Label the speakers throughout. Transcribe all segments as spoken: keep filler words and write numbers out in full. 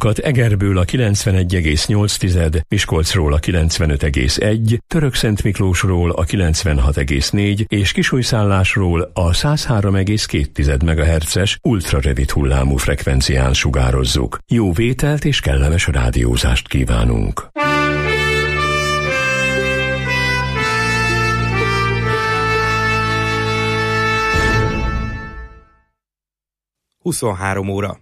Speaker 1: Egerből a kilencvenegy egész nyolc, Miskolcról a kilencvenöt egész egy, Törökszentmiklósról a kilencvenhat egész négy és Kisújszállásról a száz három egész két megahertzes ultrarövid hullámú frekvencián sugározzuk. Jó vételt és kellemes rádiózást kívánunk!
Speaker 2: huszonhárom óra.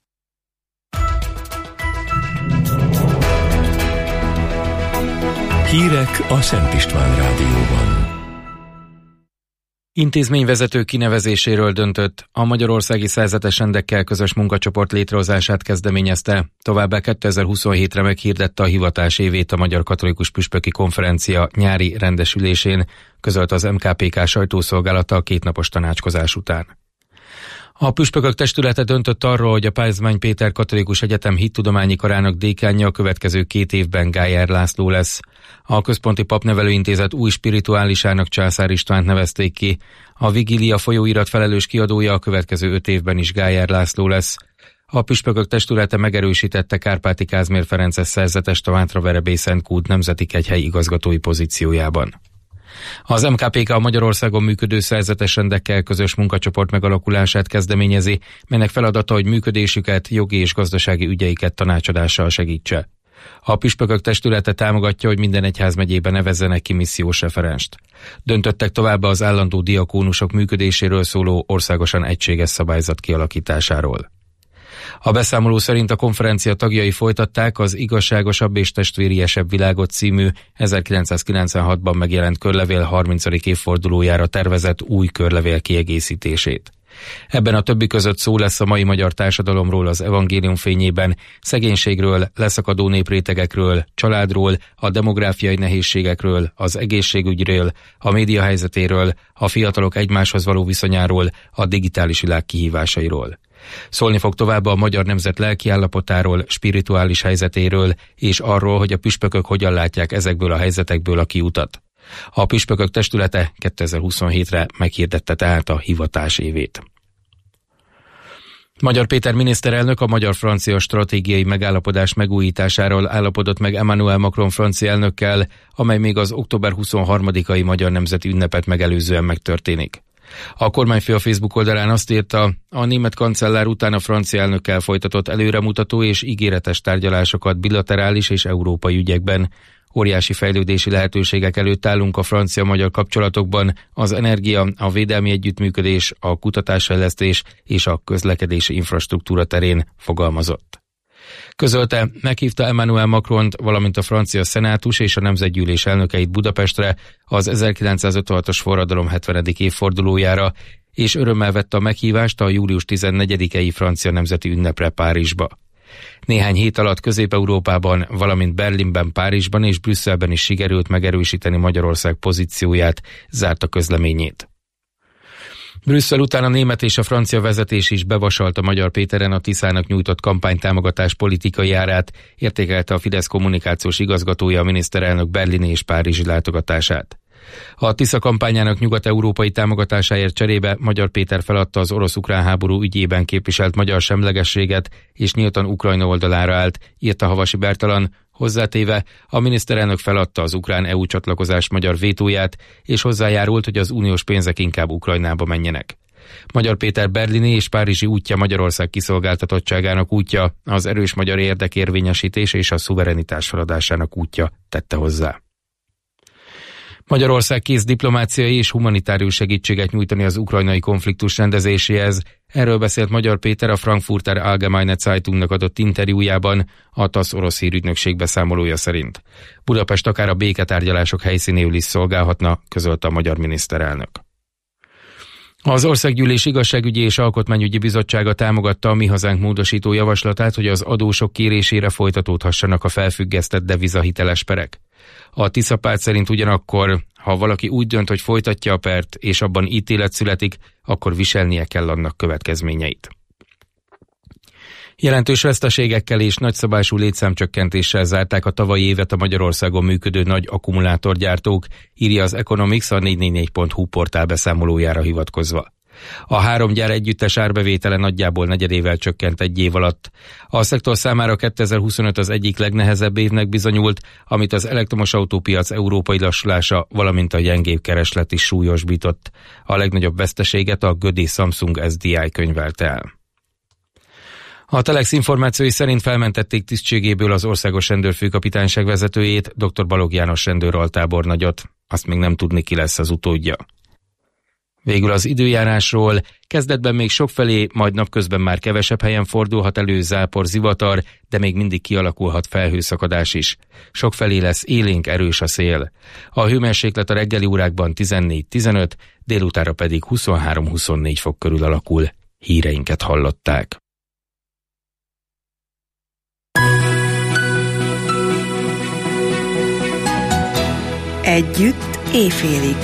Speaker 1: Hírek a Szent István Rádióban.
Speaker 3: Intézményvezető kinevezéséről döntött, a magyarországi szerzetes rendekkel közös munkacsoport létrehozását kezdeményezte, továbbá kétezer-huszonhétre meghirdette a hivatás évét a Magyar Katolikus Püspöki Konferencia nyári rendesülésén, közölt az em ká pé ká sajtószolgálata a kétnapos tanácskozás után. A püspökök testülete döntött arról, hogy a Pázmány Péter Katolikus Egyetem hittudományi karának dékánja a következő két évben Gájer László lesz. A Központi Papnevelőintézet új spirituálisának Császár Istvánt nevezték ki. A Vigília folyóirat felelős kiadója a következő öt évben is Gájer László lesz. A püspökök testülete megerősítette Kárpáti Kázmér Ferences szerzetest a Mátra-Verebély Szent Kút nemzeti kegyhely igazgatói pozíciójában. Az em ká pé ká a Magyarországon működő szerzetes rendekkel közös munkacsoport megalakulását kezdeményezi, melynek feladata, hogy működésüket, jogi és gazdasági ügyeiket tanácsadással segítse. A püspökök testülete támogatja, hogy minden egyházmegyében nevezzenek ki missziós referenst. Döntöttek továbbá az állandó diakónusok működéséről szóló országosan egységes szabályzat kialakításáról. A beszámoló szerint a konferencia tagjai folytatták az Igazságosabb és testvériesebb világot című ezerkilencszázkilencvenhatban megjelent körlevél harmincadik évfordulójára tervezett új körlevél kiegészítését. Ebben a többi között szó lesz a mai magyar társadalomról az evangélium fényében, szegénységről, leszakadó néprétegekről, családról, a demográfiai nehézségekről, az egészségügyről, a média helyzetéről, a fiatalok egymáshoz való viszonyáról, a digitális világ kihívásairól. Szólni fog továbbá a magyar nemzet lelkiállapotáról, spirituális helyzetéről, és arról, hogy a püspökök hogyan látják ezekből a helyzetekből a kiutat. A püspökök testülete kétezer-huszonhétre meghirdette tehát a hivatás évét. Magyar Péter miniszterelnök a magyar-francia stratégiai megállapodás megújításáról állapodott meg Emmanuel Macron francia elnökkel, amely még az október huszonharmadikai magyar nemzeti ünnepet megelőzően megtörténik. A kormányfő a Facebook oldalán azt írta, a német kancellár után a francia elnökkel folytatott előremutató és ígéretes tárgyalásokat bilaterális és európai ügyekben. Óriási fejlődési lehetőségek előtt állunk a francia-magyar kapcsolatokban, az energia, a védelmi együttműködés, a kutatásfejlesztés és a közlekedési infrastruktúra terén, fogalmazott. Közölte, meghívta Emmanuel Macront, valamint a francia szenátus és a nemzetgyűlés elnökeit Budapestre az ezerkilencszázötvenhatos forradalom hetvenedik évfordulójára, és örömmel vette a meghívást a július tizennegyedikei francia nemzeti ünnepre Párizsba. Néhány hét alatt Közép-Európában, valamint Berlinben, Párizsban és Brüsszelben is sikerült megerősíteni Magyarország pozícióját, zárta közleményét. Brüsszel után a német és a francia vezetés is bevasalt a Magyar Péteren a Tiszának nyújtott kampánytámogatás politikai árát, értékelte a Fidesz kommunikációs igazgatója a miniszterelnök berlini és párizsi látogatását. A Tisza kampányának nyugat-európai támogatásáért cserébe Magyar Péter feladta az orosz-ukrán háború ügyében képviselt magyar semlegességet, és nyíltan Ukrajna oldalára állt, írta Havasi Bertalan, hozzátéve, a miniszterelnök feladta az ukrán é u csatlakozás magyar vétóját, és hozzájárult, hogy az uniós pénzek inkább Ukrajnába menjenek. Magyar Péter berlini és párizsi útja Magyarország kiszolgáltatottságának útja, az erős magyar érdekérvényesítés és a szuverenitás feladásának útja, tette hozzá. Magyarország kész diplomáciai és humanitárius segítséget nyújtani az ukrajnai konfliktus rendezéséhez. Erről beszélt Magyar Péter a Frankfurter Allgemeine Zeitungnak adott interjújában, a TASZ orosz hírügynökség beszámolója szerint. Budapest akár a béketárgyalások helyszínéül is szolgálhatna, közölte a magyar miniszterelnök. Az Országgyűlés Igazságügyi és Alkotmányügyi Bizottsága támogatta a Mi Hazánk módosító javaslatát, hogy az adósok kérésére folytatódhassanak a felfüggesztett devizahiteles perek. A Tisza párt szerint ugyanakkor, ha valaki úgy dönt, hogy folytatja a pert, és abban ítélet születik, akkor viselnie kell annak következményeit. Jelentős veszteségekkel és nagyszabású létszámcsökkentéssel zárták a tavalyi évet a Magyarországon működő nagy akkumulátorgyártók, írja az Economics a négy négy négy pont hu portál beszámolójára hivatkozva. A három gyár együttes árbevétele nagyjából negyedével csökkent egy év alatt. A szektor számára kétezer-huszonöt az egyik legnehezebb évnek bizonyult, amit az elektromos autópiac európai lassulása, valamint a gyengébb kereslet is súlyosbított. A legnagyobb veszteséget a gödi Samsung es dé i könyvelte el. A Telex információi szerint felmentették tisztségéből az országos rendőrfőkapitányság vezetőjét, dr. Balogh János rendőraltábornagyot. Azt még nem tudni, ki lesz az utódja. Végül az időjárásról. Kezdetben még sokfelé, majd napközben már kevesebb helyen fordulhat elő zápor, zivatar, de még mindig kialakulhat felhőszakadás is. Sokfelé lesz élénk, erős a szél. A hőmérséklet a reggeli órákban tizennégy-tizenöt, délutára pedig huszonhárom-huszonnégy fok körül alakul. Híreinket hallották.
Speaker 2: Együtt éjfélig.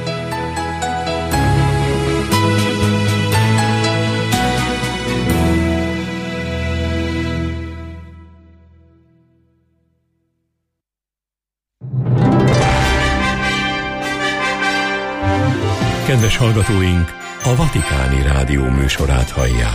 Speaker 1: Kedves hallgatóink, a Vatikáni Rádió műsorát hallják.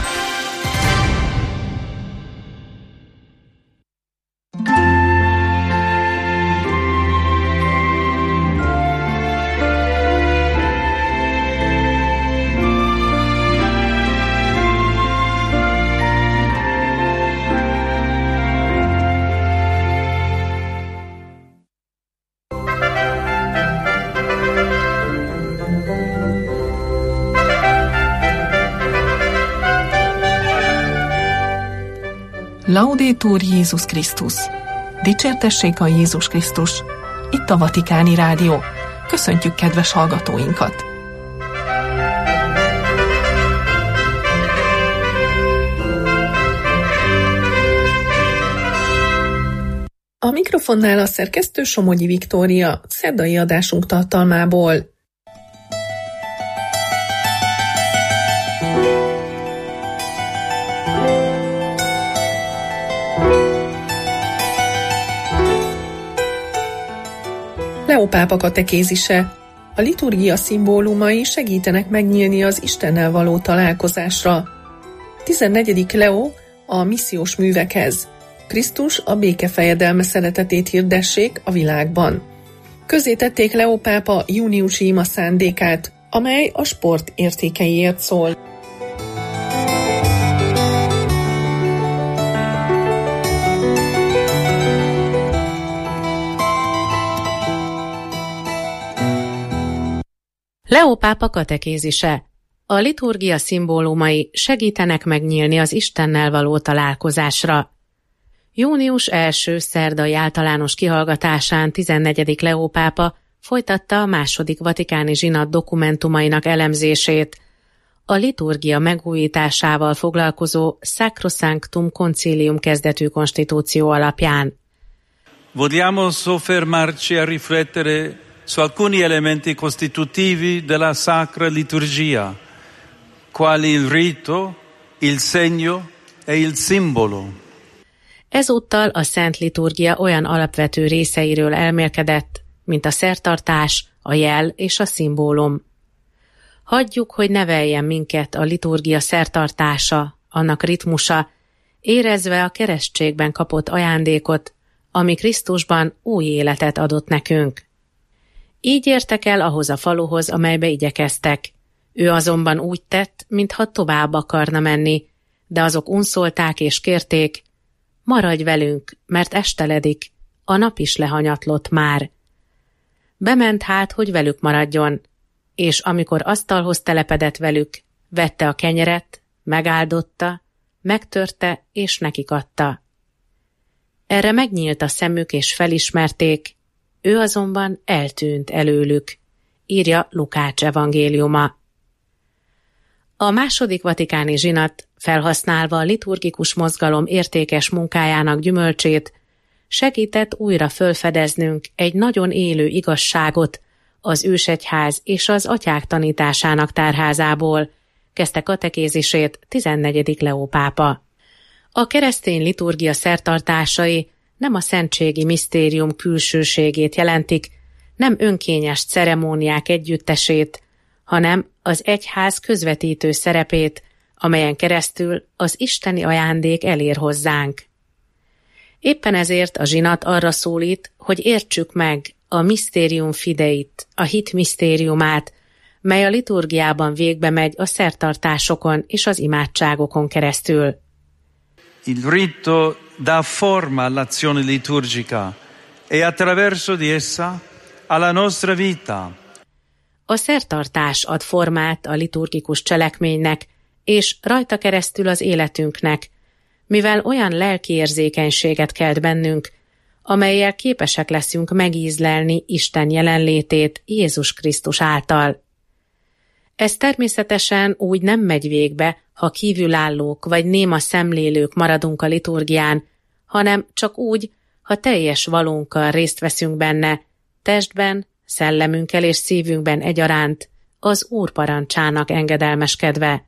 Speaker 4: Laudetur Jézus Krisztus! Dicsértessék a Jézus Krisztus! Itt a Vatikáni Rádió. Köszöntjük kedves hallgatóinkat! A mikrofonnál a szerkesztő Somogyi Viktória, szerdai adásunk tartalmából. Leó pápa katekézise. A liturgia szimbólumai segítenek megnyílni az Istennel való találkozásra. tizennegyedik Leó a missziós művekhez. Krisztus a békefejedelme szeretetét hirdessék a világban. Közzétették Leó pápa júniusi ima szándékát, amely a sport értékeiért szól.
Speaker 5: Leó pápa katekézise. A liturgia szimbólumai segítenek megnyílni az Istennel való találkozásra. Június első szerdai általános kihallgatásán tizennegyedik Leó pápa folytatta a második vatikáni zsinat dokumentumainak elemzését. A liturgia megújításával foglalkozó Sacrosanctum Concilium kezdetű konstitúció alapján.
Speaker 6: Vogliamo soffermarci a riflettere su alcuni elementi costitutivi della Sacra Liturgia, quali il rito, il segno e il simbolo.
Speaker 5: Ezúttal a Szent Liturgia olyan alapvető részeiről elmélkedett, mint a szertartás, a jel és a szimbólum. Hagyjuk, hogy neveljen minket a liturgia szertartása, annak ritmusa, érezve a keresztségben kapott ajándékot, ami Krisztusban új életet adott nekünk. Így értek el ahhoz a faluhoz, amelybe igyekeztek. Ő azonban úgy tett, mintha tovább akarna menni, de azok unszolták és kérték, maradj velünk, mert esteledik, a nap is lehanyatlott már. Bement hát, hogy velük maradjon, és amikor asztalhoz telepedett velük, vette a kenyeret, megáldotta, megtörte és nekik adta. Erre megnyílt a szemük és felismerték, ő azonban eltűnt előlük, írja Lukács evangéliuma. A második vatikáni zsinat, felhasználva a liturgikus mozgalom értékes munkájának gyümölcsét, segített újra fölfedeznünk egy nagyon élő igazságot az ősegyház és az atyák tanításának tárházából, kezdte katekézisét tizennegyedik Leó pápa. A keresztény liturgia szertartásai nem a szentségi misztérium külsőségét jelentik, nem önkényes ceremóniák együttesét, hanem az egyház közvetítő szerepét, amelyen keresztül az isteni ajándék elér hozzánk. Éppen ezért a zsinat arra szólít, hogy értsük meg a Mysterium Fideit, a hit misztériumát, mely a liturgiában végbe megy a szertartásokon és az imádságokon keresztül.
Speaker 6: Il rito dà forma all'azione liturgica e attraverso di essa alla nostra vita.
Speaker 5: A szertartás ad formát a liturgikus cselekménynek, és rajta keresztül az életünknek, mivel olyan lelki érzékenységet kelt bennünk, amellyel képesek leszünk megízlelni Isten jelenlétét Jézus Krisztus által. Ez természetesen úgy nem megy végbe, ha kívülállók vagy néma szemlélők maradunk a liturgián, hanem csak úgy, ha teljes valónkkal részt veszünk benne, testben, szellemünkkel és szívünkben egyaránt, az Úr parancsának engedelmeskedve.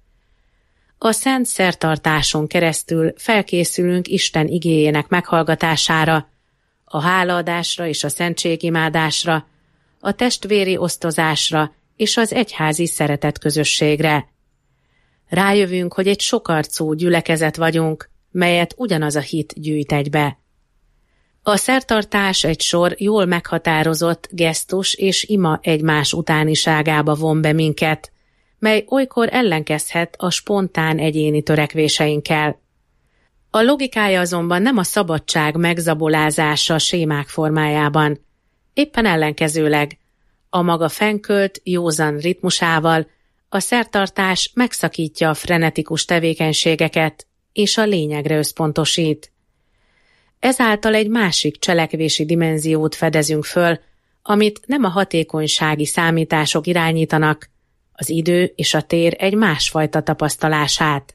Speaker 5: A szent szertartáson keresztül felkészülünk Isten igéjének meghallgatására, a hálaadásra és a szentségimádásra, a testvéri osztozásra és az egyházi szeretetközösségre. Rájövünk, hogy egy sokarcú gyülekezet vagyunk, melyet ugyanaz a hit gyűjt egybe. A szertartás egy sor jól meghatározott gesztus és ima egymás utániságába von be minket, mely olykor ellenkezhet a spontán egyéni törekvéseinkkel. A logikája azonban nem a szabadság megzabolázása sémák formájában. Éppen ellenkezőleg, a maga fennkölt, józan ritmusával a szertartás megszakítja a frenetikus tevékenységeket, és a lényegre összpontosít. Ezáltal egy másik cselekvési dimenziót fedezünk föl, amit nem a hatékonysági számítások irányítanak, az idő és a tér egy másfajta tapasztalását.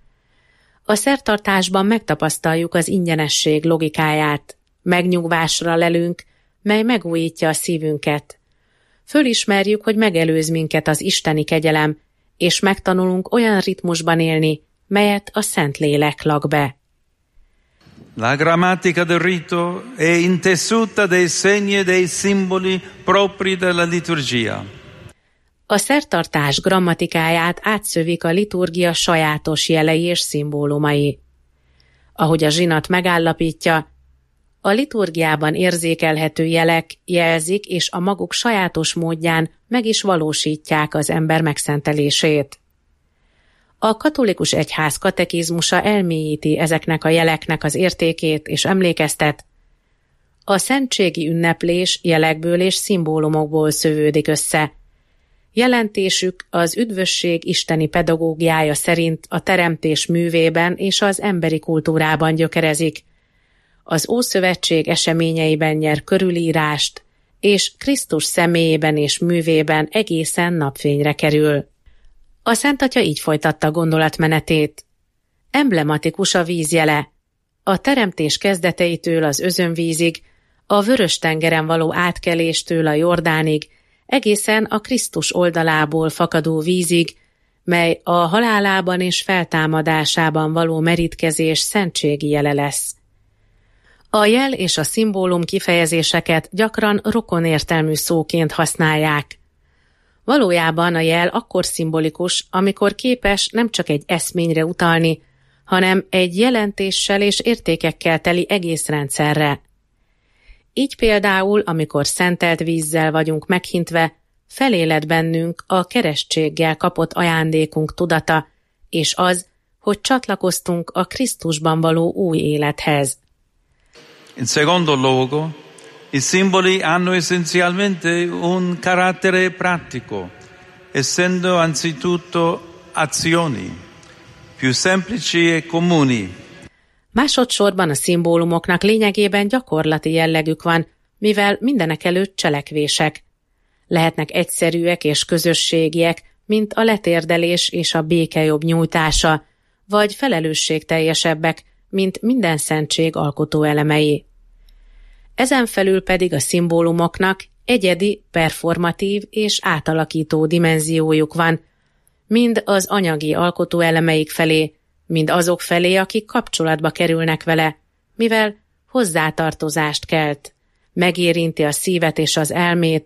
Speaker 5: A szertartásban megtapasztaljuk az ingyenesség logikáját, megnyugvásra lelünk, mely megújítja a szívünket. Fölismerjük, hogy megelőz minket az isteni kegyelem, és megtanulunk olyan ritmusban élni, melyet a Szentlélek lak be.
Speaker 6: La grammatica del rito è intessuta dei segni e dei simboli propri della liturgia.
Speaker 5: A szertartás grammatikáját átszövik a liturgia sajátos jelei és szimbólumai. Ahogy a zsinat megállapítja, a liturgiában érzékelhető jelek jelzik és a maguk sajátos módján meg is valósítják az ember megszentelését. A katolikus egyház katekizmusa elmélyíti ezeknek a jeleknek az értékét és emlékeztet. A szentségi ünneplés jelekből és szimbólumokból szövődik össze. Jelentésük az üdvösség isteni pedagógiája szerint a teremtés művében és az emberi kultúrában gyökerezik. Az Ószövetség eseményeiben nyer körülírást, és Krisztus személyében és művében egészen napfényre kerül. A Szent Atya így folytatta gondolatmenetét. Emblematikus a vízjele. A teremtés kezdeteitől az özönvízig, a Vörös-tengeren való átkeléstől a Jordánig, egészen a Krisztus oldalából fakadó vízig, mely a halálában és feltámadásában való merítkezés szentségi jele lesz. A jel és a szimbólum kifejezéseket gyakran rokonértelmű szóként használják. Valójában a jel akkor szimbolikus, amikor képes nem csak egy eszményre utalni, hanem egy jelentéssel és értékekkel teli egész rendszerre. Így például, amikor szentelt vízzel vagyunk meghintve, feléled bennünk a keresztséggel kapott ajándékunk tudata, és az, hogy csatlakoztunk a Krisztusban való új élethez.
Speaker 6: In secondo luogo, i simboli hanno essenzialmente un carattere pratico, essendo anzitutto azioni, più semplici e comuni.
Speaker 5: Másodszorban a szimbólumoknak lényegében gyakorlati jellegük van, mivel mindenekelőtt cselekvések. Lehetnek egyszerűek és közösségiek, mint a letérdelés és a békejobb nyújtása, vagy felelősségteljesebbek, mint minden szentség alkotó elemei. Ezen felül pedig a szimbólumoknak egyedi, performatív és átalakító dimenziójuk van, mind az anyagi alkotó elemeik felé, mind azok felé, akik kapcsolatba kerülnek vele, mivel hozzátartozást kelt, megérinti a szívet és az elmét,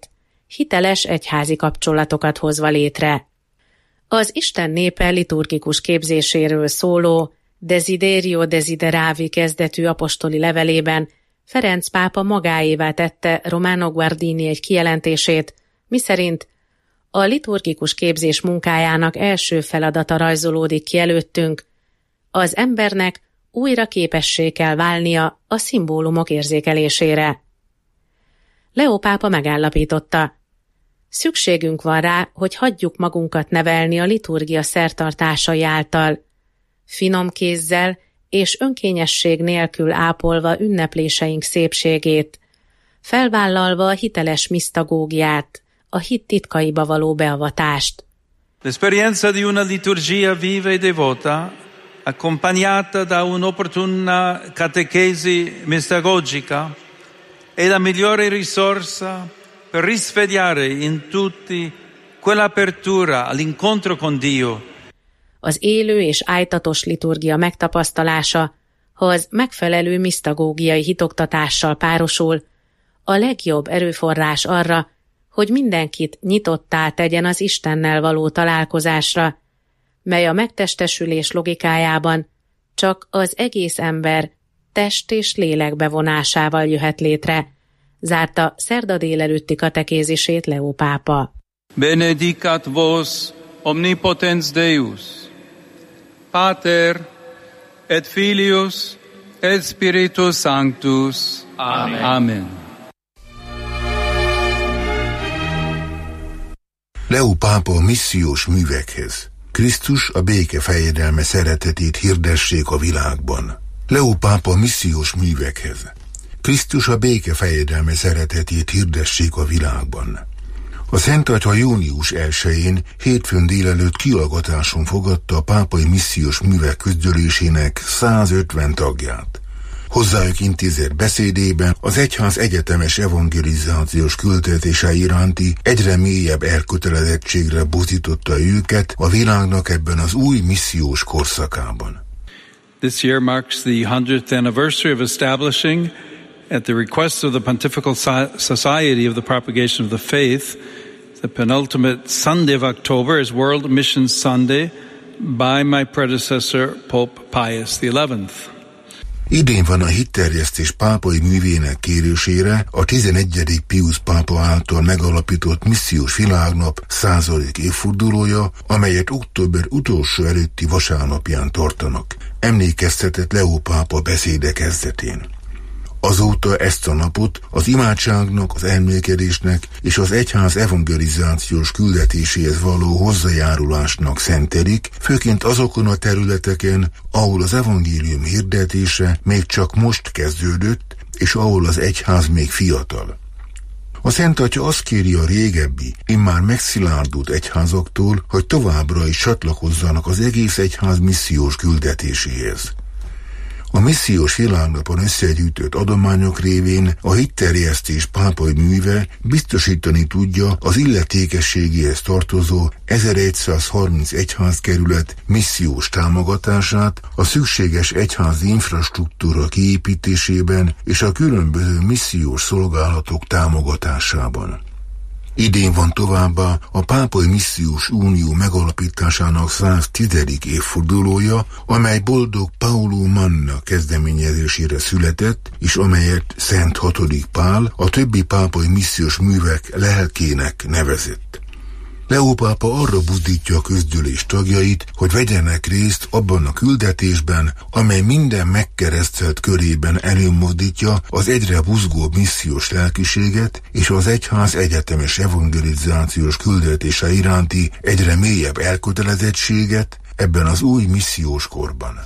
Speaker 5: hiteles egyházi kapcsolatokat hozva létre. Az Isten népe liturgikus képzéséről szóló Desiderio Desideravi kezdetű apostoli levelében Ferenc pápa magáévá tette Romano Guardini egy kijelentését, miszerint a liturgikus képzés munkájának első feladata rajzolódik ki előttünk, az embernek újra képessé kell válnia a szimbólumok érzékelésére. Leó pápa megállapította, szükségünk van rá, hogy hagyjuk magunkat nevelni a liturgia szertartásai által, finom kézzel és önkényesség nélkül ápolva ünnepléseink szépségét, felvállalva a hiteles misztagógiát, a hit titkaiba való beavatást.
Speaker 6: L'esperienza di una liturgia viva e devota, accompagnata da un'opportuna catechesi mistagogica, è la migliore risorsa per risvegliare in tutti quell'apertura all'incontro con Dio.
Speaker 5: Az élő és ájtatos liturgia megtapasztalása, ha az megfelelő misztagógiai hitoktatással párosul, a legjobb erőforrás arra, hogy mindenkit nyitottá tegyen az Istennel való találkozásra, mely a megtestesülés logikájában csak az egész ember test és lélek bevonásával jöhet létre, zárta szerda délelőtti katekézisét Leó pápa.
Speaker 6: Benedicat vos omnipotens Deus, Pater et Filius et Spiritus Sanctus. Amen. Amen.
Speaker 2: Leó pápa a missziós művekhez. Krisztus a béke fejedelme szeretetét hirdessék a világban. Leó pápa a missziós művekhez. Krisztus a béke fejedelme szeretetét hirdessék a világban. A Szent Atya június elsején hétfőn délelőtt kiallgatáson fogadta a pápai missziós művek közgyűlésének százötven tagját. Hozzájuk intézett beszédében az egyház egyetemes evangelizációs küldetése iránti egyre mélyebb elkötelezettségre buzdította őket a világnak ebben az új missziós korszakában.
Speaker 6: This year marks the hundredth anniversary of establishing, at the request of the Pontifical Society of the Propagation of the Faith, the penultimate Sunday of October as World Mission Sunday by my predecessor, Pope Pius the eleventh.
Speaker 2: Idén van a hitterjesztés pápai művének kérésére a tizenegyedik Piusz pápa által megalapított missziós világnap századik évfordulója, amelyet október utolsó előtti vasárnapján tartanak, emlékeztetett Leó pápa beszéde kezdetén. Azóta ezt a napot az imádságnak, az emlékedésnek és az egyház evangelizációs küldetéséhez való hozzájárulásnak szentelik, főként azokon a területeken, ahol az evangélium hirdetése még csak most kezdődött, és ahol az egyház még fiatal. A Szent Atya azt kéri a régebbi, immár megszilárdult egyházaktól, hogy továbbra is csatlakozzanak az egész egyház missziós küldetéséhez. A missziós világnapon összegyűjtött adományok révén a hitterjesztés pápai műve biztosítani tudja az illetékességéhez tartozó ezeregyszázharminc egyházkerület missziós támogatását a szükséges egyházi infrastruktúra kiépítésében és a különböző missziós szolgálatok támogatásában. Idén van továbbá a Pápai Missziós Unió megalapításának száztizedik évfordulója, amely boldog Paulo Manna kezdeményezésére született, és amelyet Szent hatodik Pál a többi pápai missziós művek lelkének nevezett. Leó pápa arra buzdítja a közgyűlés tagjait, hogy vegyenek részt abban a küldetésben, amely minden megkeresztelt körében előmozdítja az egyre buzgóbb missziós lelkiséget és az egyház egyetemes evangelizációs küldetése iránti egyre mélyebb elkötelezettséget ebben az új missziós korban.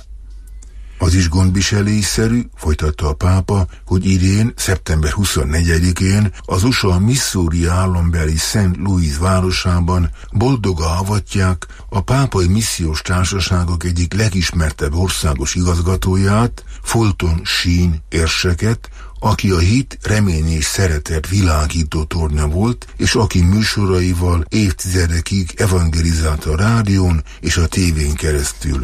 Speaker 2: Az is gondviselésszerű, folytatta a pápa, hogy idén, szeptember huszonnegyedikén az u es á Missouri állambeli Saint Louis városában boldoga avatják a pápai missziós társaságok egyik legismertebb országos igazgatóját, Fulton Sheen érseket, aki a hit, remény és szeretet világító tornya volt, és aki műsoraival évtizedekig evangelizálta a rádión és a tévén keresztül.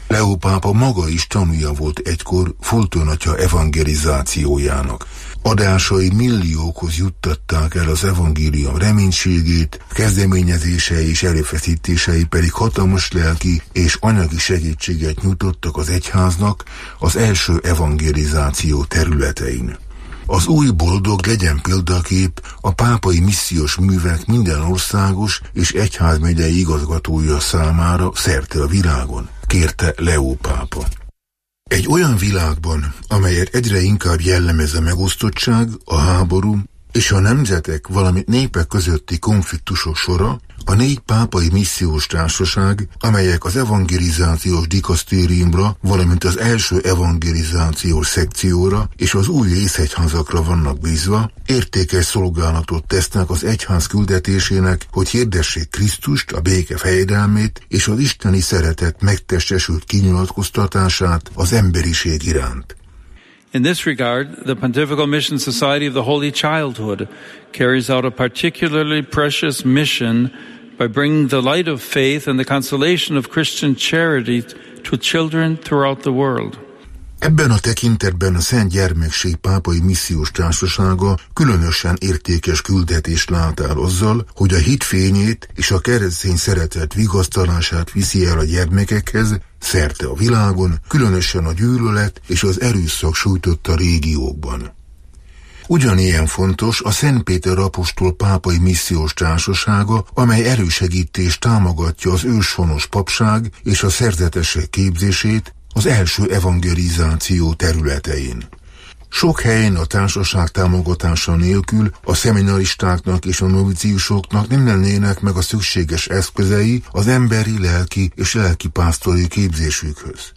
Speaker 2: Leó pápa maga is tanúja volt egykor Fulton atya evangelizációjának. Adásai milliókhoz juttatták el az evangélium reménységét, kezdeményezései és erőfeszítései pedig hatalmas lelki és anyagi segítséget nyújtottak az egyháznak az első evangelizáció területein. Az új boldog legyen példakép a pápai missziós művek minden országos és egyházmegyei igazgatója számára szerte a világon, kérte Leó pápa. Egy olyan világban, amelyet egyre inkább jellemez a megosztottság, a háború és a nemzetek, valamint népek közötti konfliktusok sora, a négy pápai missziós társaság, amelyek az evangelizációs dikasztériumra, valamint az első evangelizációs szekcióra és az új részegyházakra vannak bízva, értékes szolgálatot tesznek az egyház küldetésének, hogy hirdessék Krisztust, a béke fejedelmét és az isteni szeretet megtestesült kinyilatkoztatását az emberiség iránt.
Speaker 6: In this regard, the Pontifical Mission Society of the Holy Childhood carries out a particularly precious mission by bringing the light of faith and the consolation of Christian charity to children throughout the world.
Speaker 2: Ebben a tekintetben a Szent Gyermekség Pápai Missziós Társasága különösen értékes küldetést lát el azzal, hogy a hit fényét és a keresztény szeretet vigasztalását viszi el a gyermekekhez szerte a világon, különösen a gyűlölet és az erőszak sújtotta régiókban. Ugyanilyen fontos a Szent Péter apostol Pápai Missziós Társasága, amely elősegítés támogatja az őshonos papság és a szerzetesek képzését az első evangelizáció területein. Sok helyen a társaság támogatása nélkül a szeminaristáknak és a noviciusoknak nem lennének meg a szükséges eszközei az emberi, lelki és lelkipásztori képzésükhöz.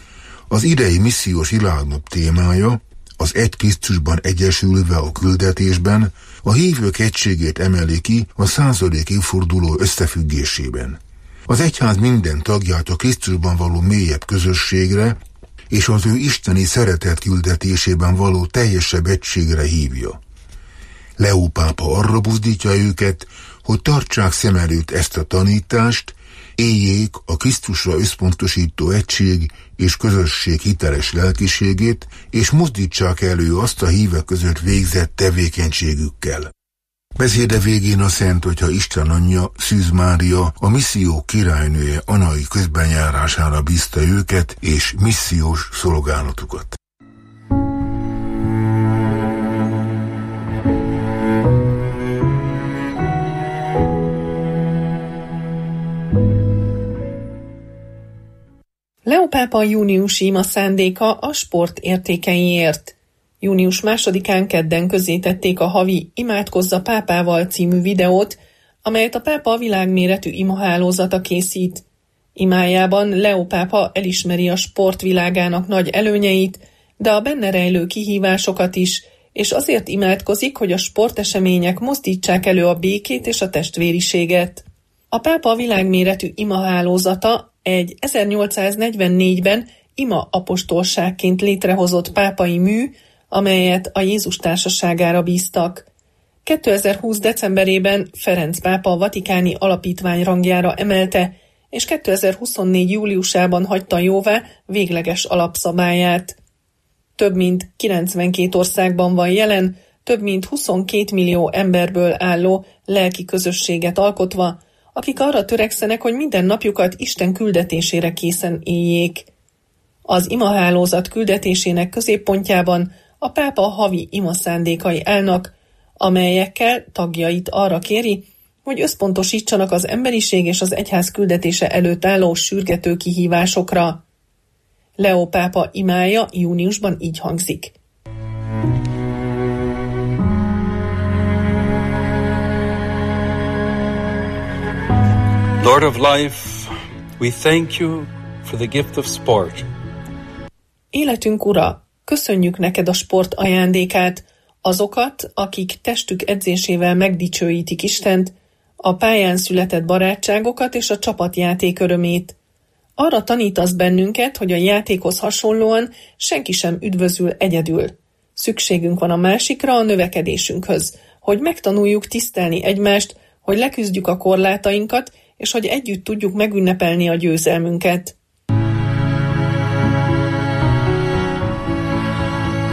Speaker 2: Az idei missziós világnap témája, az egy Krisztusban egyesülve a küldetésben, a hívők egységét emeli ki a századik évforduló összefüggésében. Az egyház minden tagját a Krisztusban való mélyebb közösségre és az ő isteni szeretet küldetésében való teljesebb egységre hívja. Leó pápa arra buzdítja őket, hogy tartsák szem előtt ezt a tanítást, éljék a Krisztusra összpontosító egység és közösség hiteles lelkiségét, és mozdítsák elő azt a hívek között végzett tevékenységükkel. Beszéde végén a Szent Atya Isten Anyja, Szűz Mária, a misszió királynője anyai közbenjárására bízta őket és missziós szolgálatukat.
Speaker 4: Leó pápa júniusi ima szándéka a sport értékeiért. Június másodikán kedden közzétették a havi Imádkozz a pápával című videót, amelyet a pápa világméretű imahálózata készít. Imájában Leó pápa elismeri a sportvilágának nagy előnyeit, de a benne rejlő kihívásokat is, és azért imádkozik, hogy a sportesemények mozdítsák elő a békét és a testvériséget. A pápa világméretű imahálózata egy ezernyolcszáznegyvennégyben ima apostolságként létrehozott pápai mű, amelyet a Jézus társaságára bíztak. kétezer-húsz decemberében Ferenc pápa a vatikáni alapítvány rangjára emelte, és kétezer-huszonnégy júliusában hagyta jóvá végleges alapszabályát. Több mint kilencvenkét országban van jelen, több mint huszonkét millió emberből álló lelki közösséget alkotva, akik arra törekszenek, hogy minden napjukat Isten küldetésére készen éljék. Az imahálózat küldetésének középpontjában a pápa havi ima szándékai állnak, amelyekkel tagjait arra kéri, hogy összpontosítsanak az emberiség és az egyház küldetése előtt álló sürgető kihívásokra. Leó pápa imája júniusban így hangzik.
Speaker 6: Lord of life, we thank you for the gift of sport.
Speaker 4: Életünk Ura, köszönjük neked a sport ajándékát, azokat, akik testük edzésével megdicsőítik Istent, a pályán született barátságokat és a csapatjáték örömét. Arra tanítasz bennünket, hogy a játékhoz hasonlóan senki sem üdvözül egyedül. Szükségünk van a másikra a növekedésünkhöz, hogy megtanuljuk tisztelni egymást, hogy leküzdjük a korlátainkat, és hogy együtt tudjuk megünnepelni a győzelmünket.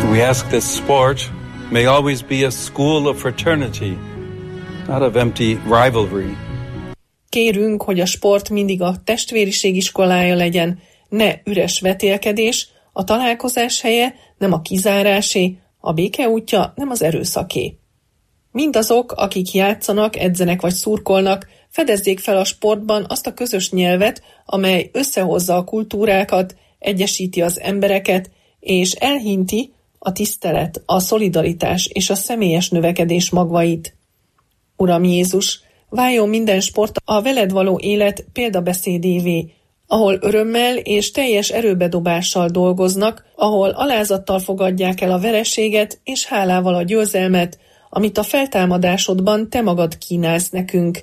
Speaker 6: We ask that sport may always be a school of fraternity, not of empty rivalry.
Speaker 4: Kérünk, hogy a sport mindig a testvériség iskolája legyen, ne üres vetélkedés, a találkozás helye nem a kizárásé, a béke útja nem az erőszaké. Mindazok, akik játszanak, edzenek vagy szurkolnak, fedezzék fel a sportban azt a közös nyelvet, amely összehozza a kultúrákat, egyesíti az embereket, és elhinti a tisztelet, a szolidaritás és a személyes növekedés magvait. Uram Jézus, váljon minden sport a veled való élet példabeszédévé, ahol örömmel és teljes erőbedobással dolgoznak, ahol alázattal fogadják el a vereséget és hálával a győzelmet, amit a feltámadásodban te magad kínálsz nekünk.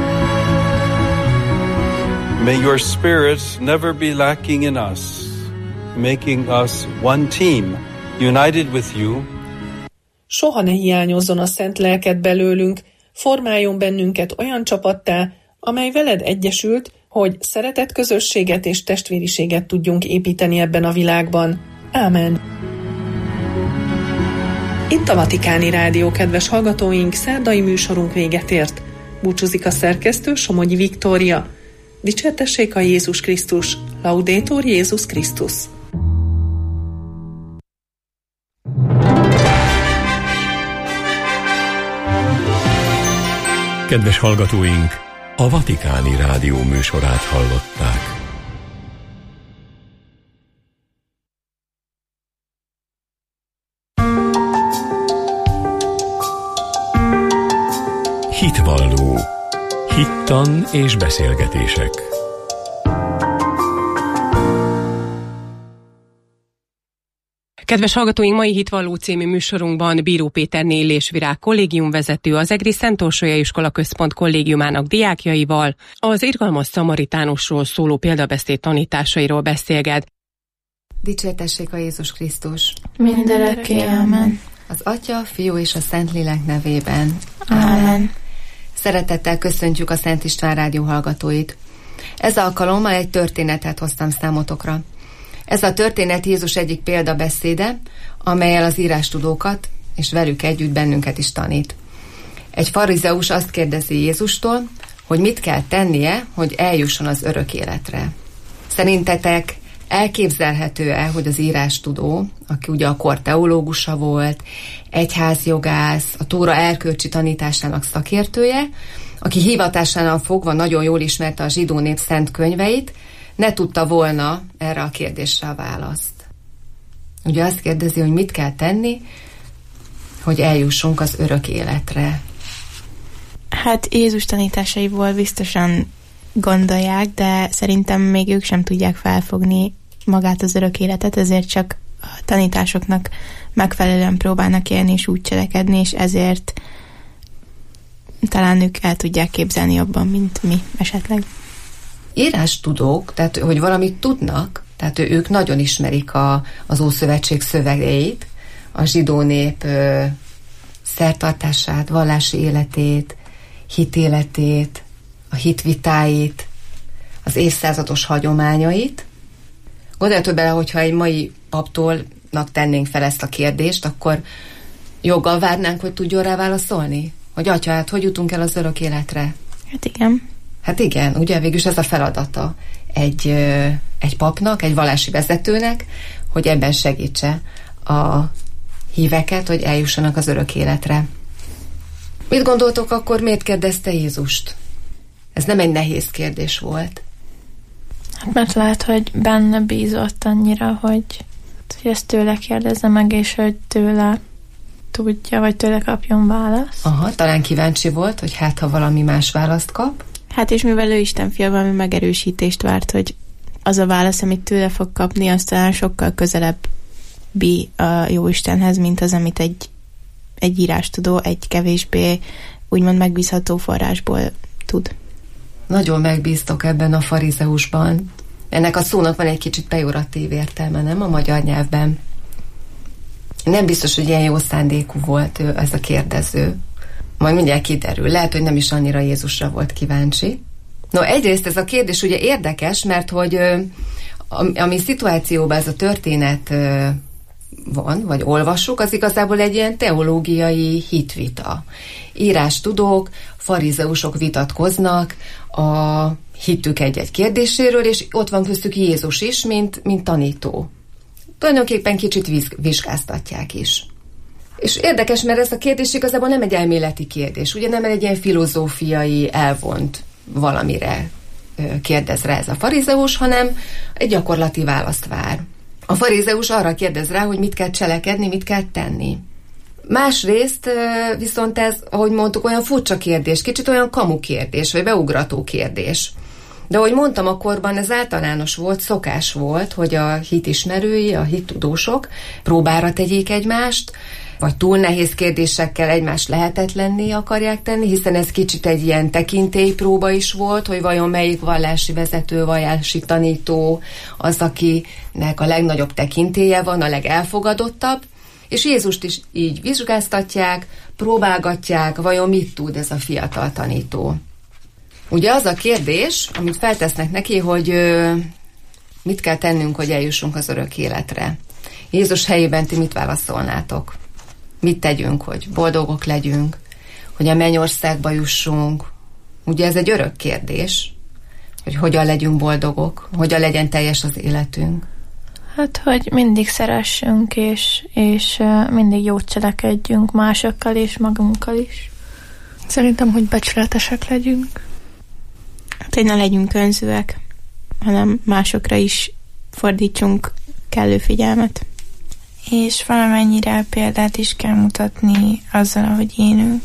Speaker 6: May your spirit never be lacking in us, making us one team, united with you.
Speaker 4: Soha ne hiányozzon a szent lelked belőlünk, formáljon bennünket olyan csapattá, amely veled egyesült, hogy szeretett közösséget és testvériséget tudjunk építeni ebben a világban. Ámen. Itt a Vatikáni Rádió, kedves hallgatóink, szerdai műsorunk véget ért. Búcsúzik a szerkesztő, Somogyi Viktória. Dicsértessék a Jézus Krisztus, Laudetur Jézus Krisztus.
Speaker 1: Kedves hallgatóink, a Vatikáni Rádió műsorát hallották. Hitvalló. Hittan és beszélgetések.
Speaker 7: Kedves hallgatóink, mai Hitvalló című műsorunkban Bíró Péter Nélés Virág kollégiumvezető, az Egri Szent Orsolya Iskola Központ kollégiumának diákjaival az irgalmas szamaritánusról szóló példabeszéd tanításairól beszélget.
Speaker 8: Dicsértessék a Jézus Krisztus!
Speaker 9: Mindörökké, ámen!
Speaker 8: Az Atya, Fiú és a Szentlélek nevében.
Speaker 9: Ámen!
Speaker 8: Szeretettel köszöntjük a Szent István Rádió hallgatóit. Ez alkalommal egy történetet hoztam számotokra. Ez a történet Jézus egyik példabeszéde, amellyel az írástudókat és velük együtt bennünket is tanít. Egy farizeus azt kérdezi Jézustól, hogy mit kell tennie, hogy eljusson az örök életre. Szerintetek elképzelhető-e, hogy az írástudó, aki ugye a kor teológusa volt, egyházjogász, a Tóra erkölcsi tanításának szakértője, aki hivatásánál fogva nagyon jól ismerte a zsidó nép szent könyveit, ne tudta volna erre a kérdésre a választ. Ugye azt kérdezi, hogy mit kell tenni, hogy eljussunk az örök életre.
Speaker 9: Hát Jézus tanításaiból biztosan gondolják, de szerintem még ők sem tudják felfogni magát az örök életet, ezért csak a tanításoknak megfelelően próbálnak élni és úgy cselekedni, és ezért talán ők el tudják képzelni jobban, mint mi esetleg.
Speaker 8: Írástudók, tehát hogy valamit tudnak, tehát ők nagyon ismerik a, az Ószövetség szövegeit, a zsidó nép ö, szertartását, vallási életét, hitéletét, a hitvitáit, az évszázados hagyományait. Gondoljatok bele, hogyha egy mai paptólnak tennénk fel ezt a kérdést, akkor joggal várnánk, hogy tudjon rá válaszolni? Hogy atya, hát hogy jutunk el az örök életre?
Speaker 9: Hát igen.
Speaker 8: Hát igen, ugye végülis ez a feladata egy, egy papnak, egy vallási vezetőnek, hogy ebben segítse a híveket, hogy eljussanak az örök életre. Mit gondoltok akkor, miért kérdezte Jézust? Ez nem egy nehéz kérdés volt.
Speaker 9: Hát mert lehet, hogy benne bízott annyira, hogy, hogy ezt tőle kérdezze meg, és hogy tőle tudja, vagy tőle kapjon választ.
Speaker 8: Aha, talán kíváncsi volt, hogy hát, ha valami más választ kap.
Speaker 9: Hát és mivel ő Isten fia, valami megerősítést várt, hogy az a válasz, amit tőle fog kapni, az talán sokkal közelebbi a Jóistenhez, mint az, amit egy, egy írástudó, egy kevésbé úgymond megbízható forrásból tud.
Speaker 8: Nagyon megbíztok ebben a farizeusban. Ennek a szónak van egy kicsit pejoratív értelme, nem a magyar nyelvben. Nem biztos, hogy ilyen jó szándékú volt ő, ez a kérdező. Majd mindjárt kiderül. Lehet, hogy nem is annyira Jézusra volt kíváncsi. No, egyrészt ez a kérdés ugye érdekes, mert hogy ö, ami szituációban ez a történet ö, van, vagy olvassuk, az igazából egy ilyen teológiai hitvita. Írástudók, farizeusok vitatkoznak a hittük egy-egy kérdéséről, és ott van köztük Jézus is, mint, mint tanító. Tulajdonképpen kicsit vizsgáztatják is. És érdekes, mert ez a kérdés igazából nem egy elméleti kérdés, ugye nem egy ilyen filozófiai, elvont valamire kérdez rá ez a farizeus, hanem egy gyakorlati választ vár. A farizeus arra kérdez rá, hogy mit kell cselekedni, mit kell tenni. Másrészt viszont ez, ahogy mondtuk, olyan furcsa kérdés, kicsit olyan kamu kérdés, vagy beugrató kérdés. De ahogy mondtam, akkorban ez általános volt, szokás volt, hogy a hitismerői, a hittudósok próbára tegyék egymást, vagy túl nehéz kérdésekkel egymást lehetetlenné akarják tenni, hiszen ez kicsit egy ilyen tekintélypróba is volt, hogy vajon melyik vallási vezető, vallási tanító az, akinek a legnagyobb tekintélye van, a legelfogadottabb, és Jézust is így vizsgáztatják, próbálgatják, vajon mit tud ez a fiatal tanító. Ugye az a kérdés, amit feltesznek neki, hogy ö, mit kell tennünk, hogy eljussunk az örök életre. Jézus helyében ti mit válaszolnátok? Mit tegyünk, hogy boldogok legyünk, hogy a mennyországba jussunk? Ugye ez egy örök kérdés, hogy hogyan legyünk boldogok, hogyan legyen teljes az életünk.
Speaker 9: Hát, hogy mindig szeressünk, és, és mindig jót cselekedjünk másokkal és magunkkal is.
Speaker 10: Szerintem, hogy becsületesek legyünk.
Speaker 9: Hát, hogy ne legyünk önzőek, hanem másokra is fordítsunk kellő figyelmet. És valamennyire példát is kell mutatni azzal, ahogy élünk.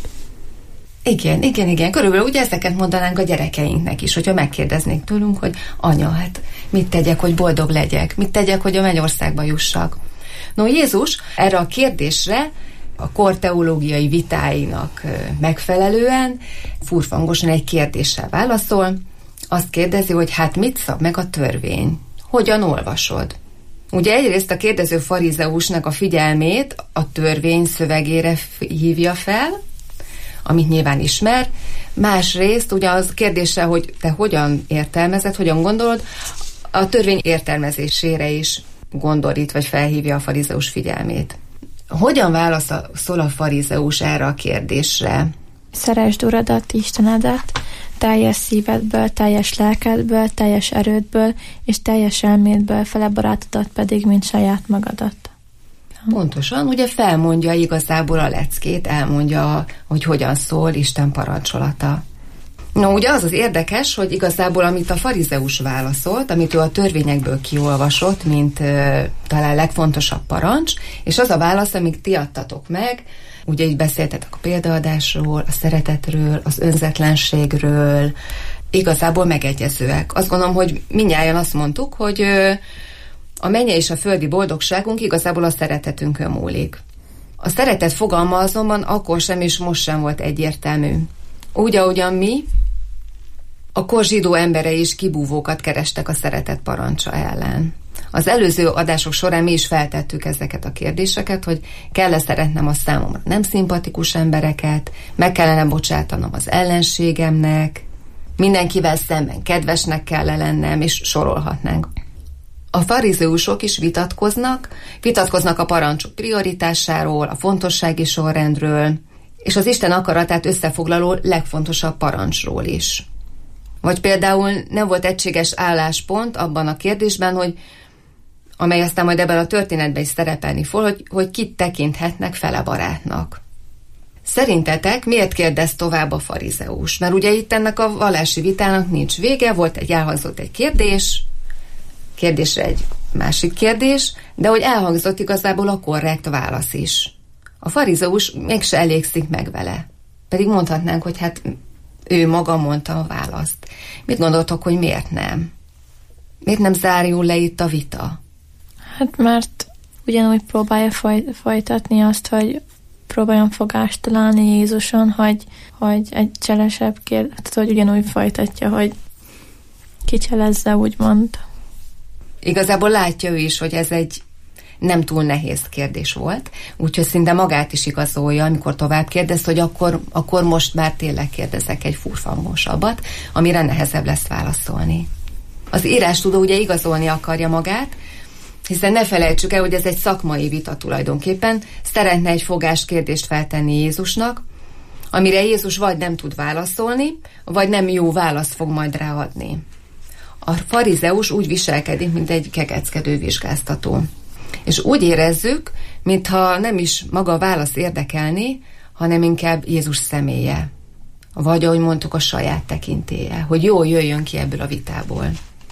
Speaker 8: Igen, igen, igen. Körülbelül ugye ezeket mondanánk a gyerekeinknek is, hogyha megkérdeznék tőlünk, hogy anya, hát mit tegyek, hogy boldog legyek? Mit tegyek, hogy a mennyországba jussak? No, Jézus erre a kérdésre a kor teológiai vitáinak megfelelően furfangosan egy kérdéssel válaszol. Azt kérdezi, hogy hát mit szab meg a törvény? Hogyan olvasod? Ugye egyrészt a kérdező farizeusnak a figyelmét a törvény szövegére hívja fel, amit nyilván ismer, másrészt ugye az kérdése, hogy te hogyan értelmezed, hogyan gondolod, a törvény értelmezésére is gondorít, vagy felhívja a farizeus figyelmét. Hogyan válaszol a farizeus erre a kérdésre?
Speaker 9: Szeresd Uradat, Istenedet, teljes szívedből, teljes lelkedből, teljes erődből, és teljes elmédből, fele barátodat pedig, mint saját magadat.
Speaker 8: Pontosan, ugye felmondja igazából a leckét, elmondja, hogy hogyan szól Isten parancsolata. No, ugye az az érdekes, hogy igazából amit a farizeus válaszolt, amit ő a törvényekből kiolvasott, mint uh, talán legfontosabb parancs, és az a válasz, amit ti adtatok meg, ugye így beszéltetek a példaadásról, a szeretetről, az önzetlenségről, igazából megegyezőek. Azt gondolom, hogy mindnyájan azt mondtuk, hogy uh, a mennyei és a földi boldogságunk igazából a szeretetünkön múlik. A szeretet fogalma azonban akkor sem és most sem volt egyértelmű. Úgy, ahogyan mi, a kor zsidó emberei is kibúvókat kerestek a szeretet parancsa ellen. Az előző adások során mi is feltettük ezeket a kérdéseket, hogy kell-e szeretnem a számomra nem szimpatikus embereket, meg kellene bocsátanom az ellenségemnek, mindenkivel szemben kedvesnek kell lennem, és sorolhatnánk. A farizeusok is vitatkoznak, vitatkoznak a parancsok prioritásáról, a fontossági sorrendről, és az Isten akaratát összefoglaló legfontosabb parancsról is. Vagy például nem volt egységes álláspont abban a kérdésben, hogy amely aztán majd ebben a történetben is szerepelni fog, hogy, hogy kit tekinthetnek fele barátnak. Szerintetek miért kérdez tovább a farizeus? Mert ugye itt ennek a vallási vitának nincs vége, volt egy elhangzott egy kérdés, kérdésre egy másik kérdés, de hogy elhangzott igazából a korrekt válasz is. A farizeus mégse elégszik meg vele. Pedig mondhatnánk, hogy hát ő maga mondta a választ. Mit gondoltok, hogy miért nem? Miért nem zárul le itt a vita?
Speaker 9: Hát mert ugyanúgy próbálja foly- folytatni azt, hogy próbáljon fogást találni Jézuson, hogy, hogy egy cselesebb kérdés, hogy ugyanúgy folytatja, hogy kicselezze, úgymond.
Speaker 8: Igazából látja ő is, hogy ez egy nem túl nehéz kérdés volt, úgyhogy szinte magát is igazolja, amikor tovább kérdez, hogy akkor, akkor most már tényleg kérdezek egy furfangosabbat, amire nehezebb lesz válaszolni. Az írástudó ugye igazolni akarja magát, Hiszen ne felejtsük el, hogy ez egy szakmai vita tulajdonképpen. Szeretne egy fogáskérdést feltenni Jézusnak, amire Jézus vagy nem tud válaszolni, vagy nem jó választ fog majd ráadni. A farizeus úgy viselkedik, mint egy kekeckedő vizsgáztató. És úgy érezzük, mintha nem is maga a válasz érdekelni, hanem inkább Jézus személye. Vagy, ahogy mondtuk, a saját tekintélye, hogy jól jöjjön ki ebből a vitából.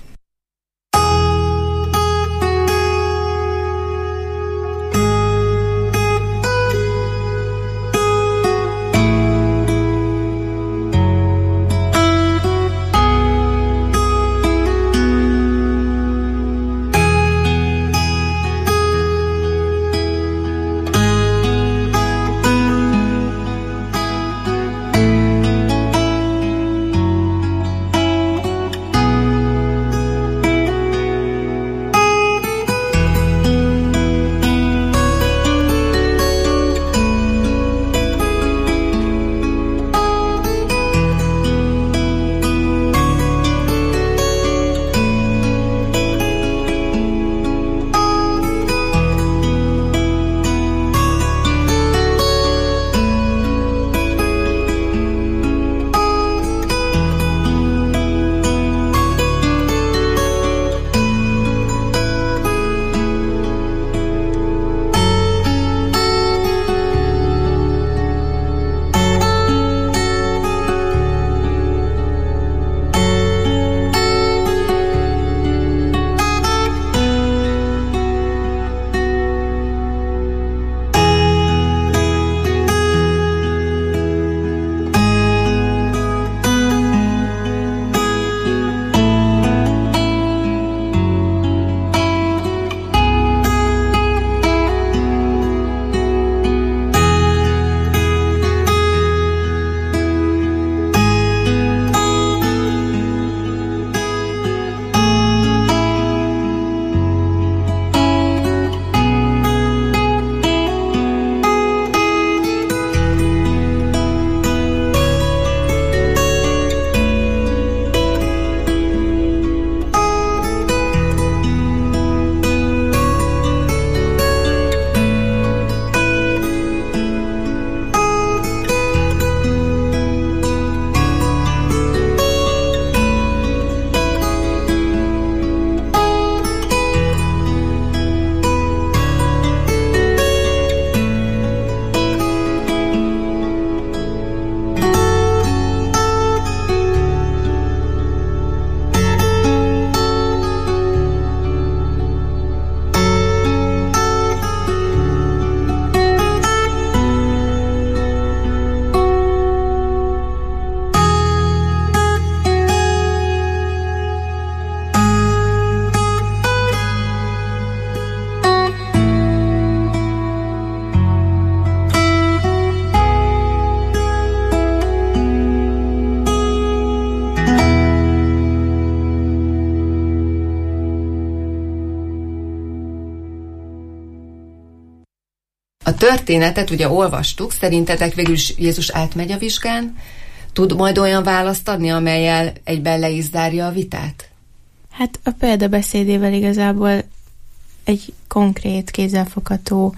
Speaker 8: A történetet ugye olvastuk, szerintetek végül is Jézus átmegy a vizsgán, tud majd olyan választ adni, amellyel egyben le is zárja a vitát?
Speaker 9: Hát a példabeszédével igazából egy konkrét, kézzelfogható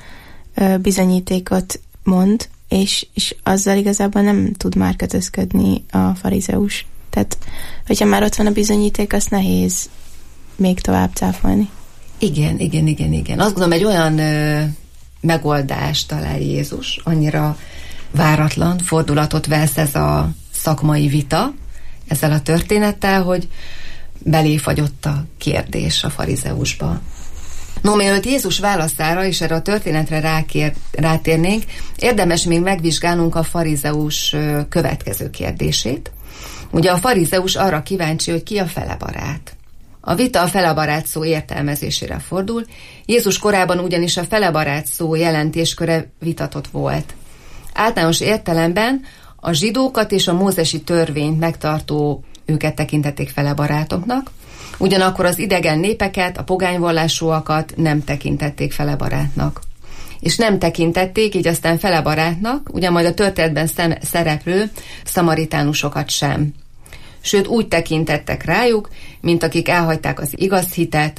Speaker 9: bizonyítékot mond, és, és azzal igazából nem tud már kötözködni a farizeus. Tehát, hogyha már ott van a bizonyíték, azt nehéz még tovább cáfolni.
Speaker 8: Igen, igen, igen, igen. Azt gondolom, egy olyan ö, megoldást talál Jézus, annyira váratlan fordulatot vesz ez a szakmai vita ezzel a történettel, hogy beléfagyott a kérdés a farizeusba. No, mielőtt Jézus válaszára és erre a történetre rákér, rátérnénk, érdemes még megvizsgálnunk a farizeus következő kérdését. Ugye a farizeus arra kíváncsi, hogy ki a felebarát. A vita a felebarát szó értelmezésére fordul. Jézus korában ugyanis a felebarát szó jelentésköre vitatott volt. Általános értelemben a zsidókat és a mózesi törvényt megtartó őket tekintették felebarátoknak, ugyanakkor az idegen népeket, a pogányvallásúakat nem tekintették felebarátnak. És nem tekintették így aztán felebarátnak, ugyan majd a történetben szem, szereplő szamaritánusokat sem. Sőt, úgy tekintettek rájuk, mint akik elhagyták az igaz hitet,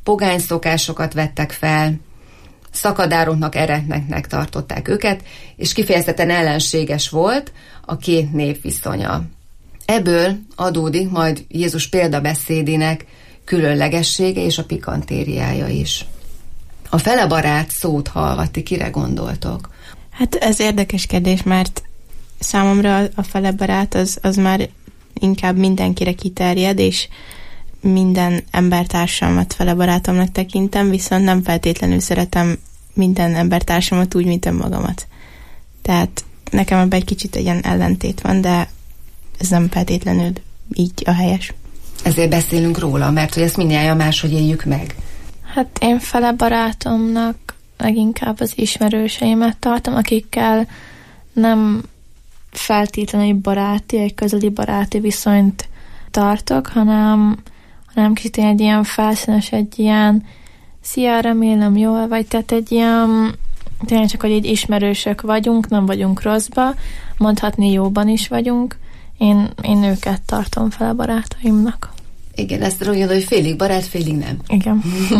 Speaker 8: pogány szokásokat vettek fel, szakadároknak, eretneknek tartották őket, és kifejezetten ellenséges volt a két nép viszonya. Ebből adódik majd Jézus példabeszédének különlegessége és a pikantériája is. A felebarát szót hallva, ti kire gondoltok?
Speaker 9: Hát ez érdekes kérdés, mert számomra a felebarát az, az már inkább mindenkire kiterjed, és minden embertársamat felebarátomnak tekintem, viszont nem feltétlenül szeretem minden embertársamat úgy, mint önmagamat. Tehát nekem ebben egy kicsit ilyen ellentét van, de ez nem feltétlenül így a helyes.
Speaker 8: Ezért beszélünk róla, mert hogy ezt mindjárt máshogy éljük meg.
Speaker 10: Hát én fele barátomnak leginkább az ismerőseimet tartom, akikkel nem feltétlenül baráti, egy közeli baráti viszonyt tartok, hanem, hanem kicsit egy ilyen felszínes, egy ilyen szia, remélem jól vagy, tehát egy ilyen tényleg csak, hogy egy ismerősök vagyunk, nem vagyunk rosszba, mondhatni jóban is vagyunk. Én, én őket tartom fel a barátaimnak.
Speaker 8: Igen, ezt mondod, hogy félig barát, félig nem.
Speaker 10: Igen.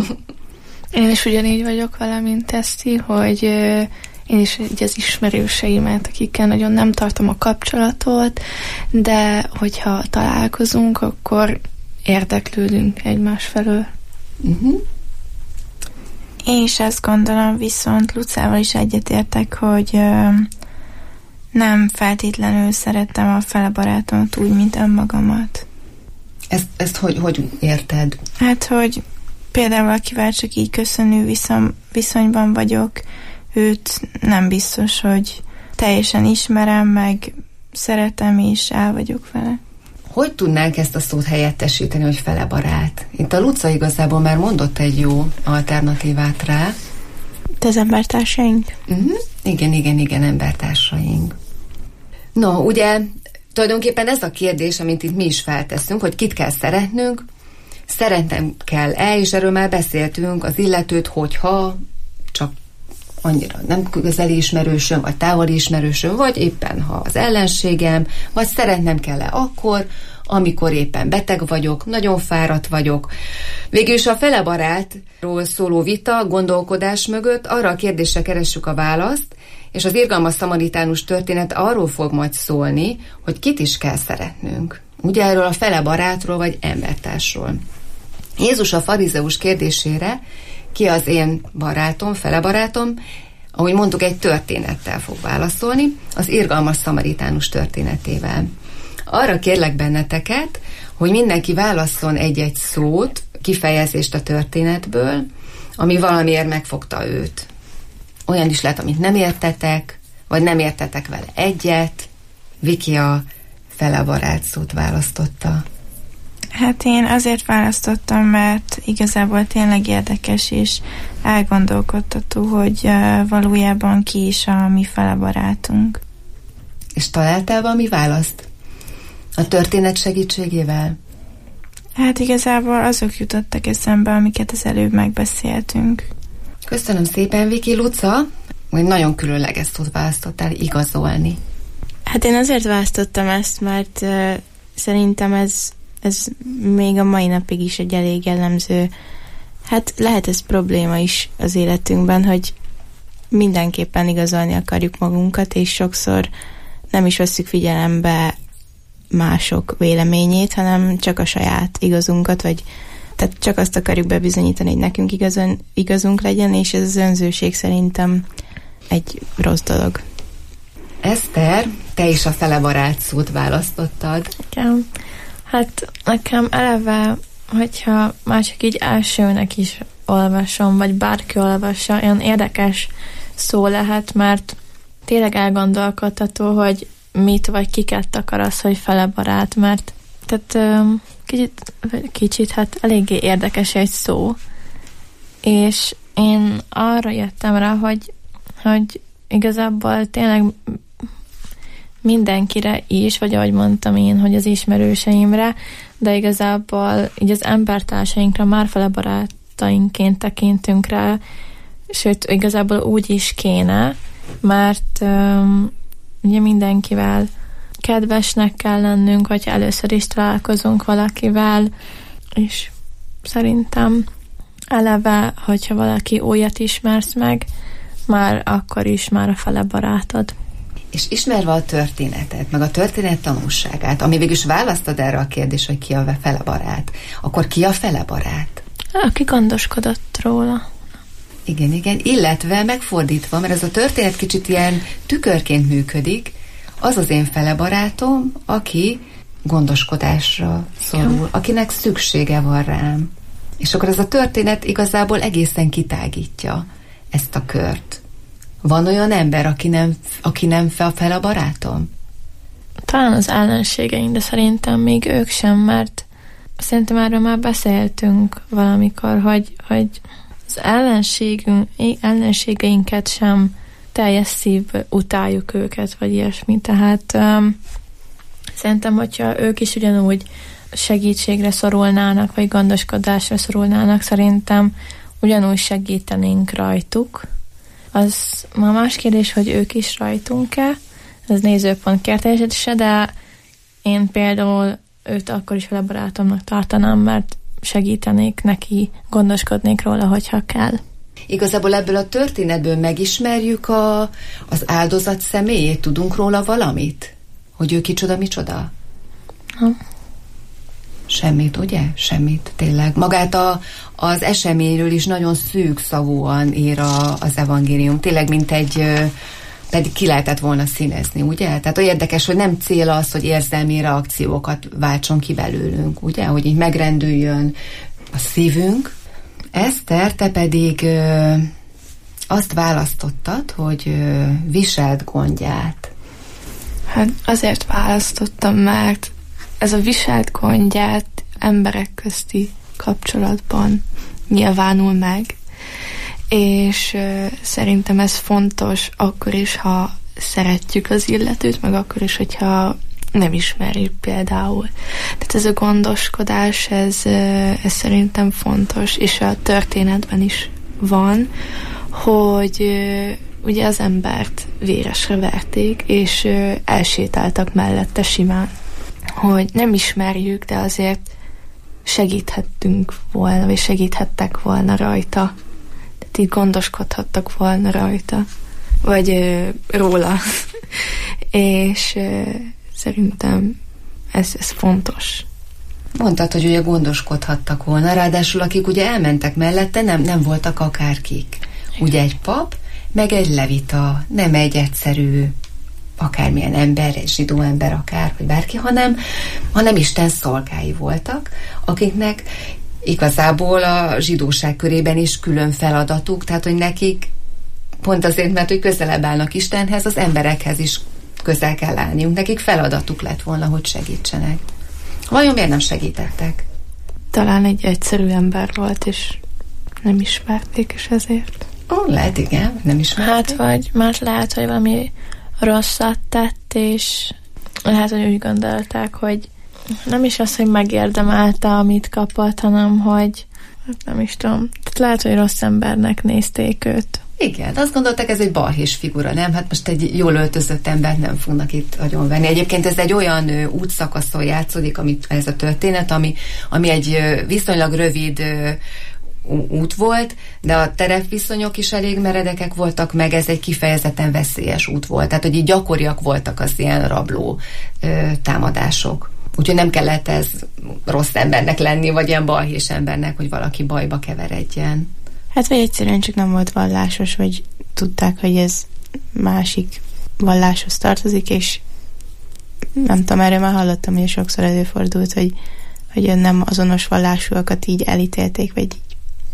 Speaker 9: Én is ugyanígy vagyok vele, mint Eszti, hogy én is így az ismerőseimet, akikkel nagyon nem tartom a kapcsolatot, de hogyha találkozunk, akkor érdeklődünk egymás felől.
Speaker 8: Uh-huh.
Speaker 9: Én is ezt gondolom, viszont Lucával is egyetértek, hogy nem feltétlenül szerettem a fele barátomat úgy, mint önmagamat.
Speaker 8: Ezt, ezt hogy, hogy érted?
Speaker 9: Hát, hogy például akivel csak így köszönő viszony, viszonyban vagyok, őt nem biztos, hogy teljesen ismerem, meg szeretem, és el vagyok vele.
Speaker 8: Hogy tudnánk ezt a szót helyettesíteni, hogy fele barát? Itt a Luca igazából már mondott egy jó alternatívát rá.
Speaker 9: Te az embertársaink?
Speaker 8: Uh-huh. Igen, igen, igen, embertársaink. No, ugye tulajdonképpen ez a kérdés, amit itt mi is felteszünk, hogy kit kell szeretnünk, szeretnem kell-e, és erről már beszéltünk, az illetőt, hogyha csak annyira nem közeli ismerősöm, vagy távoli ismerősöm, vagy éppen ha az ellenségem, vagy szeretnem kell-e akkor, amikor éppen beteg vagyok, nagyon fáradt vagyok. Végül is a fele barátról szóló vita, gondolkodás mögött arra a kérdésre keressük a választ, és az irgalmas szamaritánus történet arról fog majd szólni, hogy kit is kell szeretnünk. Ugye erről a fele barátról vagy embertársról. Jézus a farizeus kérdésére, ki az én barátom, fele barátom, ahogy mondtuk, egy történettel fog válaszolni, az irgalmas szamaritánus történetével. Arra kérlek benneteket, hogy mindenki válasszon egy-egy szót, kifejezést a történetből, ami valamiért megfogta őt. Olyan is lehet, amit nem értetek, vagy nem értetek vele egyet. Viki a fele barát szót választotta.
Speaker 9: Hát én azért választottam, mert igazából tényleg érdekes és elgondolkodtató, hogy uh, valójában ki is a mi fele barátunk.
Speaker 8: És találtál valami választ? A történet segítségével?
Speaker 9: Hát igazából azok jutottak eszembe, amiket az előbb megbeszéltünk.
Speaker 8: Köszönöm szépen, Viki. Luca, hogy nagyon különleges szót választottál, igazolni.
Speaker 9: Hát én azért választottam ezt, mert uh, szerintem ez ez még a mai napig is egy elég jellemző, hát lehet ez probléma is az életünkben, hogy mindenképpen igazolni akarjuk magunkat, és sokszor nem is vesszük figyelembe mások véleményét, hanem csak a saját igazunkat, vagy tehát csak azt akarjuk bebizonyítani, hogy nekünk igazon, igazunk legyen, és ez az önzőség szerintem egy rossz dolog.
Speaker 8: Eszter, te is a fele barát szót választottad.
Speaker 10: Igen. Hát nekem eleve, hogyha már csak így elsőnek is olvasom, vagy bárki olvassa, olyan érdekes szó lehet, mert tényleg elgondolkodható, hogy mit vagy kiket akar az, hogy fele barát, mert tehát kicsit, kicsit, hát eléggé érdekes egy szó, és én arra jöttem rá, hogy, hogy igazából tényleg mindenkire is, vagy ahogy mondtam én, hogy az ismerőseimre, de igazából így az embertársainkra már fele barátainként tekintünk rá, sőt, igazából úgy is kéne, mert um, ugye mindenkivel kedvesnek kell lennünk, hogyha először is találkozunk valakivel, és szerintem Eleve, hogyha valaki olyat ismersz meg, már akkor is már a fele barátod.
Speaker 8: És ismerve a történetet, meg a történet tanulságát, ami végül is választod erre a kérdés, hogy ki a fele barát, akkor ki a fele barát?
Speaker 10: Aki gondoskodott róla.
Speaker 8: Igen, igen, illetve megfordítva, mert ez a történet kicsit ilyen tükörként működik, az az én fele barátom, aki gondoskodásra szorul, ja. Akinek szüksége van rám. És akkor ez a történet igazából egészen kitágítja ezt a kört. Van olyan ember, aki nem, aki nem fel a barátom?
Speaker 10: Talán az ellenségeink, de szerintem még ők sem, mert szerintem erről már beszéltünk valamikor, hogy, hogy az ellenségünk, ellenségeinket sem teljes szív utáljuk őket, vagy ilyesmi. Tehát um, szerintem, hogyha ők is ugyanúgy segítségre szorulnának, vagy gondoskodásra szorulnának, szerintem ugyanúgy segítenénk rajtuk. Az ma más kérdés, hogy ők is rajtunk-e, ez nézőpont kérdése, de én például őt akkor is vele barátomnak tartanám, mert segítenék neki, gondoskodnék róla, hogyha kell.
Speaker 8: Igazából ebből a történetből megismerjük a, az áldozat személyét, tudunk róla valamit? Hogy ő kicsoda, micsoda?
Speaker 10: Ha.
Speaker 8: Semmit, ugye? Semmit, tényleg. Magát a, az eseményről is nagyon szűk szavúan ír a, az evangélium. Tényleg, mint egy, pedig ki lehetett volna színezni, ugye? Tehát olyan érdekes, hogy nem cél az, hogy érzelmi reakciókat váltson ki belőlünk, ugye? Hogy így megrendüljön a szívünk. Eszter, te pedig ö, azt választottad, hogy ö, viselt gondját.
Speaker 9: Hát azért választottam, mert ez a viselt gondját emberek közti kapcsolatban nyilvánul meg, és uh, szerintem ez fontos akkor is, ha szeretjük az illetőt, meg akkor is, hogyha nem ismerjük például. Tehát ez a gondoskodás, ez, uh, ez szerintem fontos, és a történetben is van, hogy uh, ugye az embert véresre verték, és uh, elsétáltak mellette simán. Hogy nem ismerjük, de azért segíthettünk volna, vagy segíthettek volna rajta. Tehát így gondoskodhattak volna rajta, vagy ö, róla. És ö, szerintem ez, ez fontos.
Speaker 8: Mondtad, hogy ugye gondoskodhattak volna, ráadásul akik ugye elmentek mellette, nem, nem voltak akárkik. Ugye egy pap, meg egy levita, nem egy egyszerű akármilyen ember, egy zsidó ember akár, vagy bárki, hanem, hanem Isten szolgái voltak, akiknek igazából a zsidóság körében is külön feladatuk, tehát hogy nekik pont azért, mert hogy közelebb állnak Istenhez, az emberekhez is közel kell állniuk. Nekik feladatuk lett volna, hogy segítsenek. Vajon miért nem segítettek?
Speaker 9: Talán egy egyszerű ember volt, és nem ismerték, és ezért.
Speaker 8: Ó, lehet, igen, nem ismerték.
Speaker 10: Hát, vagy már lehet, hogy valami rosszat tett, és lehet, hogy úgy gondolták, hogy nem is az, hogy megérdemelte, amit kapott, hanem, hogy hát nem is tudom, tehát lehet, hogy rossz embernek nézték őt.
Speaker 8: Igen, azt gondolták, ez egy balhés figura, nem? Hát most egy jól öltözött embert nem fognak itt agyonvenni. Egyébként ez egy olyan ö, útszakaszon játszódik, amit ez a történet, ami, ami egy ö, viszonylag rövid ö, út volt, de a terepviszonyok is elég meredekek voltak, meg ez egy kifejezetten veszélyes út volt. Tehát, hogy így gyakoriak voltak az ilyen rabló ö, támadások. Úgyhogy nem kellett ez rossz embernek lenni, vagy ilyen balhés embernek, hogy valaki bajba keveredjen.
Speaker 9: Hát vagy egyszerűen csak nem volt vallásos, vagy tudták, hogy ez másik valláshoz tartozik, és nem tudom, erről már hallottam, hogy sokszor előfordult, hogy, hogy nem azonos vallásúakat így elítélték, vagy így.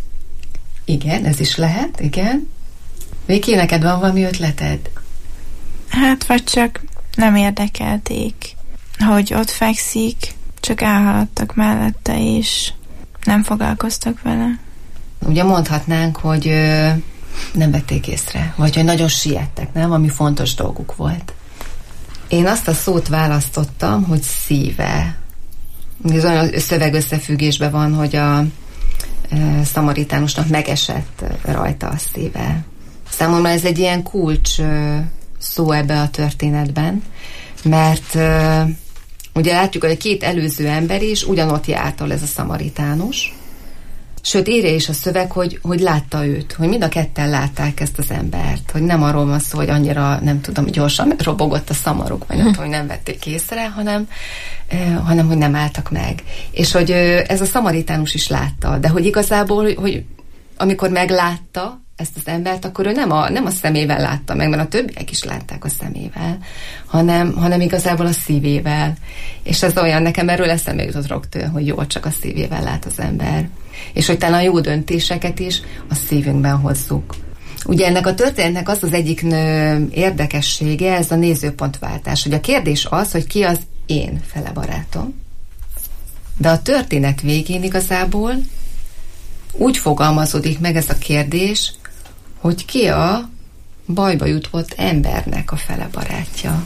Speaker 8: Igen, ez is lehet, igen. Viki, neked van valami ötleted?
Speaker 9: Hát, vagy csak nem érdekelték, hogy ott fekszik, csak elhaladtak mellette, és nem foglalkoztak vele.
Speaker 8: Ugye mondhatnánk, hogy ö, nem vették észre, vagy hogy nagyon siettek, nem? Ami fontos dolguk volt. Én azt a szót választottam, hogy szíve. Ez olyan szövegösszefüggésben van, hogy a e, szamaritánusnak megesett rajta a szíve. Számomra ez egy ilyen kulcs e, szó ebbe a történetben, mert e, ugye látjuk, hogy a két előző ember is ugyanott járt, ez a szamaritánus, Sőt, írja is a szöveg, hogy, hogy látta őt, hogy mind a ketten látták ezt az embert, hogy nem arról van szó, hogy annyira, nem tudom, gyorsan robogott a szamaruk, vagy nem tudom, hogy nem vették észre, hanem, eh, hanem hogy nem álltak meg. És hogy eh, ez a szamaritánus is látta, de hogy igazából, hogy, hogy amikor meglátta ezt az embert, akkor ő nem a, nem a szemével látta meg, mert a többiek is látták a szemével, hanem, hanem igazából a szívével. És ez olyan, nekem erről eszembe jutott rögtön, hogy jó, csak a szívével lát az ember. És hogy talán a jó döntéseket is a szívünkben hozzuk. Ugye ennek a történetnek az az egyik nő érdekessége, ez a nézőpontváltás, hogy a kérdés az, hogy ki az én fele barátom, de a történet végén igazából úgy fogalmazódik meg ez a kérdés, hogy ki a bajba jutott embernek a fele barátja.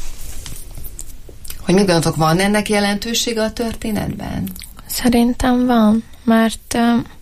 Speaker 8: Hogy mit gondoltok, van ennek jelentősége a történetben?
Speaker 10: Szerintem van, mert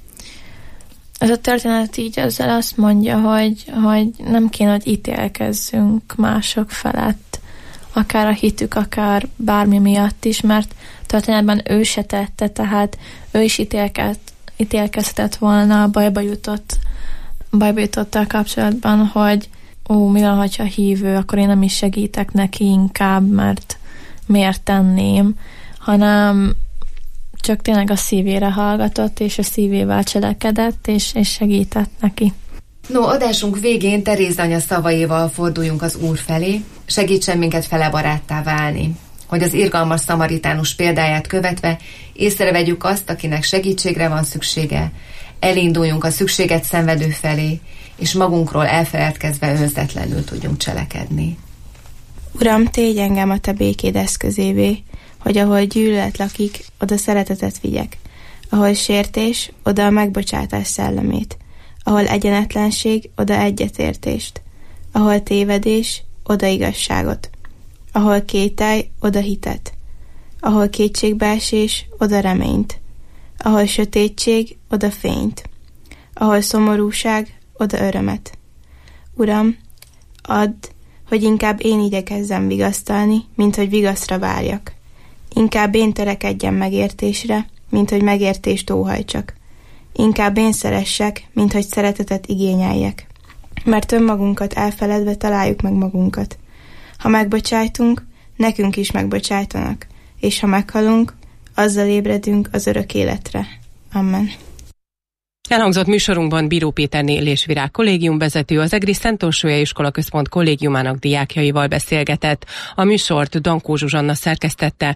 Speaker 10: ez a történet így ezzel azt mondja, hogy, hogy nem kéne, hogy ítélkezzünk mások felett, akár a hitük, akár bármi miatt is, mert történetben ő se tette, tehát ő is ítélkezett, ítélkezhetett volna a bajba jutott, bajba jutottal kapcsolatban, hogy ó, mi van, hogyha hívő, akkor én nem is segítek neki inkább, mert miért tenném, hanem csak tényleg a szívére hallgatott, és a szívével cselekedett, és, és segített neki.
Speaker 8: No, adásunk végén Teréz anya szavaival forduljunk az Úr felé, segítsen minket fele baráttá válni, hogy az irgalmas szamaritánus példáját követve észrevegyük azt, akinek segítségre van szüksége, elinduljunk a szükséget szenvedő felé, és magunkról elfeledkezve önzetlenül tudjunk cselekedni.
Speaker 10: Uram, tégy engem a te békéd eszközévé, hogy ahol gyűlölet lakik, oda szeretetet vigyek. Ahol sértés, oda a megbocsátás szellemét. Ahol egyenetlenség, oda egyetértést. Ahol tévedés, oda igazságot. Ahol kételj, oda hitet. Ahol kétségbeesés, oda reményt. Ahol sötétség, oda fényt. Ahol szomorúság, oda örömet. Uram, add, hogy inkább én igyekezzem vigasztalni, mint hogy vigaszra várjak. Inkább én törekedjem megértésre, mint hogy megértést óhajtsak. Inkább én szeressek, mint hogy szeretetet igényeljek. Mert önmagunkat elfeledve találjuk meg magunkat. Ha megbocsájtunk, nekünk is megbocsájtanak, és ha meghalunk, azzal ébredünk az örök életre. Amen.
Speaker 7: Elhangzott műsorunkban Bíró Péter Nélés Virág kollégiumvezető, az Egri Szent Orsolya Iskola Központ kollégiumának diákjaival beszélgetett. A műsort Dankó Zsuzsanna szerkesztette.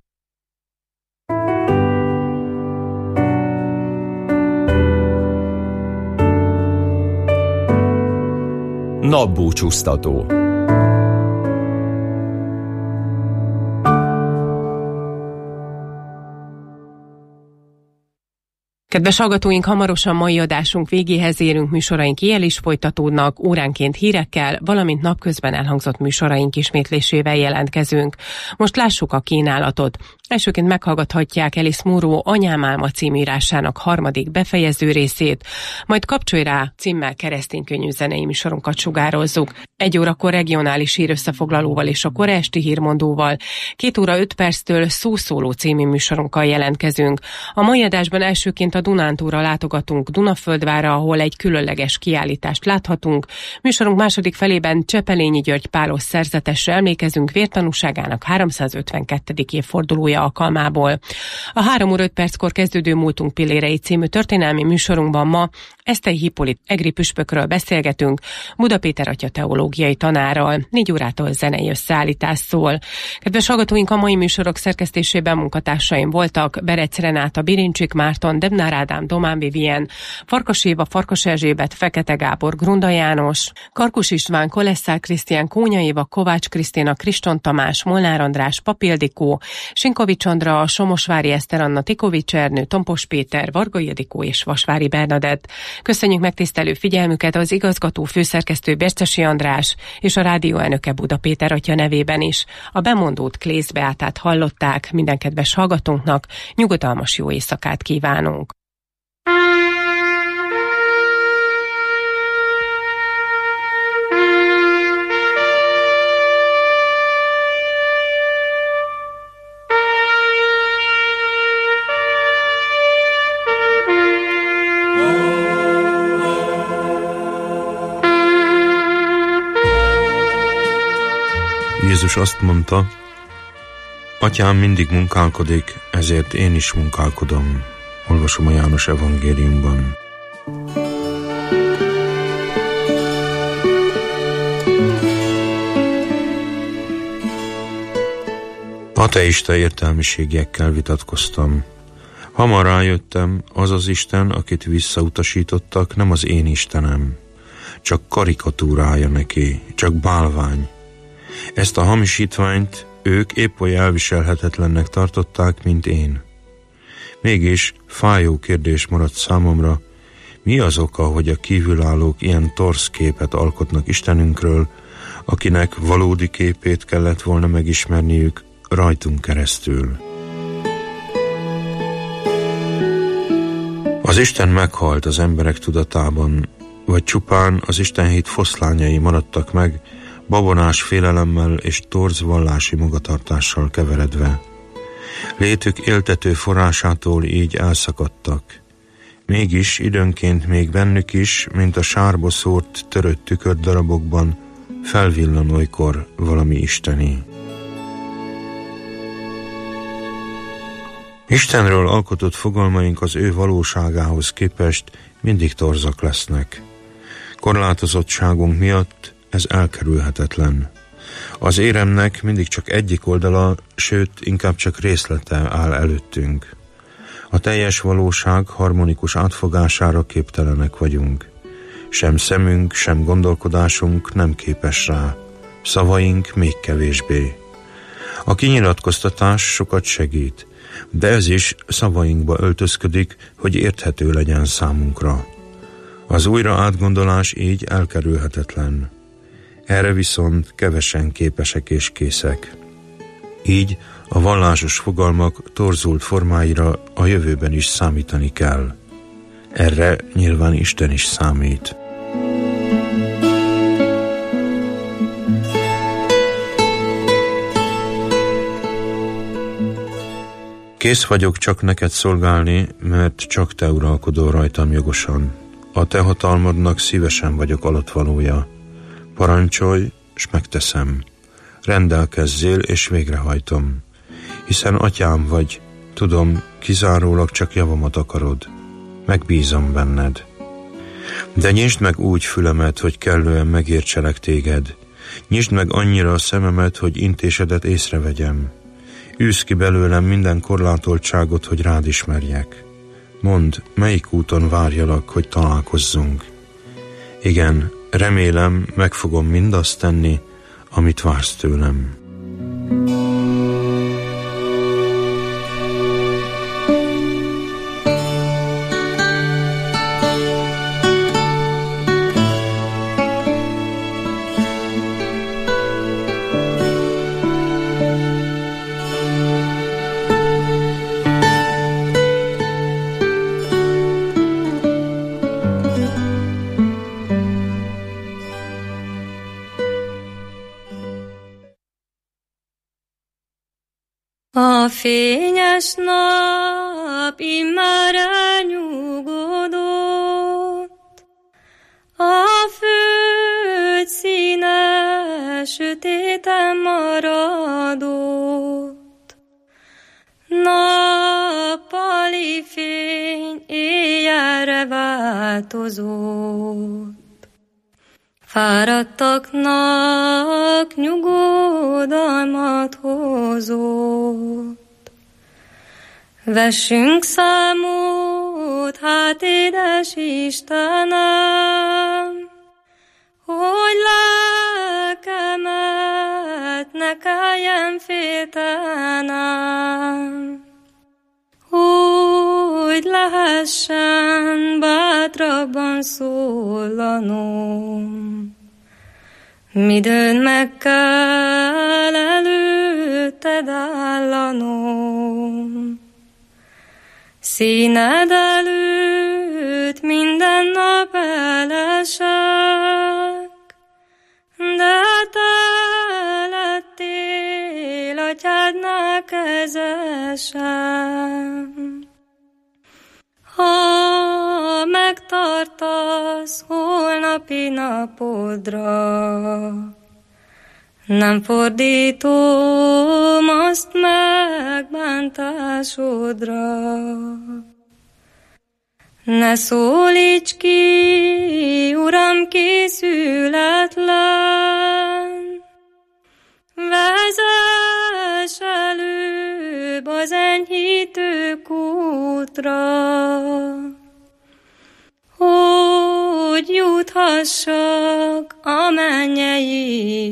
Speaker 11: Napbúcsúztató.
Speaker 7: Kedves hallgatóink, hamarosan mai adásunk végéhez érünk, műsoraink ilyen is folytatódnak, óránként hírekkel, valamint napközben elhangzott műsoraink ismétlésével jelentkezünk. Most lássuk a kínálatot. Elsőként meghallgathatják Alice Munro Anyám álma című írásának harmadik befejező részét, majd Kapcsolj rá címmel kereszténykönnyű zenei műsorunkat sugározzuk. Egy órakor regionális hírösszefoglalóval és a kora esti hírmondóval, két óra öt perctől Szószóló című műsorunkkal jelentkezünk. A mai adásban elsőként a Dunántúra látogatunk Dunaföldvárra, ahol egy különleges kiállítást láthatunk. Műsorunk második felében Csepelényi György Pálos szerzetesre emlékezünk vértanúságának háromszázötvenkettedik évfordulója alkalmából. A három óra öt perckor kezdődő Múltunk pillérei című történelmi műsorunkban ma Esztei Hippolit egri püspökről beszélgetünk Buda Péter atya teológiai tanárral. Négy órától zenei összeállítás szól. Kedves hallgatóink, a mai műsorok szerkesztésében munkatársaim voltak Berec Renáta, Birincsik Márton, Debnár Ádám, Domán Vivien, Farkas Éva, Farkas Erzsébet, Fekete Gábor, Grunda János, Karkus István, Kolesszár Krisztián, Kónya Éva, Kovács Krisztina, Kriston Tamás, Molnár András, Papildikó, Sinkovics Andra, Somosvári Eszter Anna, Tikovics Ernő, Tompos Péter, Varga Ildikó és Vasvári Bernadett. Köszönjük megtisztelő figyelmüket az igazgató főszerkesztő Bercesi András és a rádió elnöke Buda Péter atya nevében is. A bemondót Klész Beátát hallották, minden kedves hallgatónknak nyugodalmas jó éjszakát kívánunk.
Speaker 11: Jézus azt mondta, Atyám mindig munkálkodik, ezért én is munkálkodom. Olvasom a János evangéliumban. Ateista értelmiségiekkel vitatkoztam. Hamar rájöttem, az az Isten, akit visszautasítottak, nem az én Istenem. Csak karikatúrája neki, csak bálvány. Ezt a hamisítványt ők épp olyan elviselhetetlennek tartották, mint én. Mégis fájó kérdés maradt számomra, mi az oka, hogy a kívülállók ilyen torz képet alkotnak Istenünkről, akinek valódi képét kellett volna megismerniük rajtunk keresztül. Az Isten meghalt az emberek tudatában, vagy csupán az istenhit foszlányai maradtak meg, babonás félelemmel és torz vallási magatartással keveredve. Létük éltető forrásától így elszakadtak. Mégis időnként még bennük is, mint a sárba szórt törött tükördarabokban, felvillan olykor valami isteni. Istenről alkotott fogalmaink az ő valóságához képest mindig torzak lesznek. Korlátozottságunk miatt ez elkerülhetetlen. Az éremnek mindig csak egyik oldala, sőt, inkább csak részlete áll előttünk. A teljes valóság harmonikus átfogására képtelenek vagyunk. Sem szemünk, sem gondolkodásunk nem képes rá. Szavaink még kevésbé. A kinyilatkoztatás sokat segít, de ez is szavainkba öltözködik, hogy érthető legyen számunkra. Az újra átgondolás így elkerülhetetlen. Erre viszont kevesen képesek és készek. Így a vallásos fogalmak torzult formáira a jövőben is számítani kell. Erre nyilván Isten is számít. Kész vagyok csak neked szolgálni, mert csak te uralkodol rajtam jogosan. A te hatalmadnak szívesen vagyok alattvalója. Parancsolj, s megteszem. Rendelkezzél, és végrehajtom. Hiszen atyám vagy, tudom, kizárólag csak javamat akarod. Megbízom benned. De nyisd meg úgy fülemet, hogy kellően megértselek téged. Nyisd meg annyira a szememet, hogy intésedet észrevegyem. Űzz ki belőlem minden korlátoltságot, hogy rád ismerjek. Mondd, melyik úton várjalak, hogy találkozzunk. Igen, remélem, meg fogom mindazt tenni, amit vársz tőlem.
Speaker 12: A fényes nap immár elnyugodott, a föld színe sötéten maradott. Nappali fény éjjelre változott. Fáradtaknak nyugodalmat hozott. Vessünk számot, hát édes Istenem, hogy lelkemet ne kelljen féltenem, hogy lehessen bátrabban szólanom. Midőn meg kell előtted állanom, színed előtt minden nap elesek, de te lettél atyádnál kezesem. Ha megtartasz holnapi napodra, Nem fordítom azt megbántásodra. Ne szólíts ki, Uram, készületlen, vezess előbb az enyhítő kútra, hogy juthassak a mennyei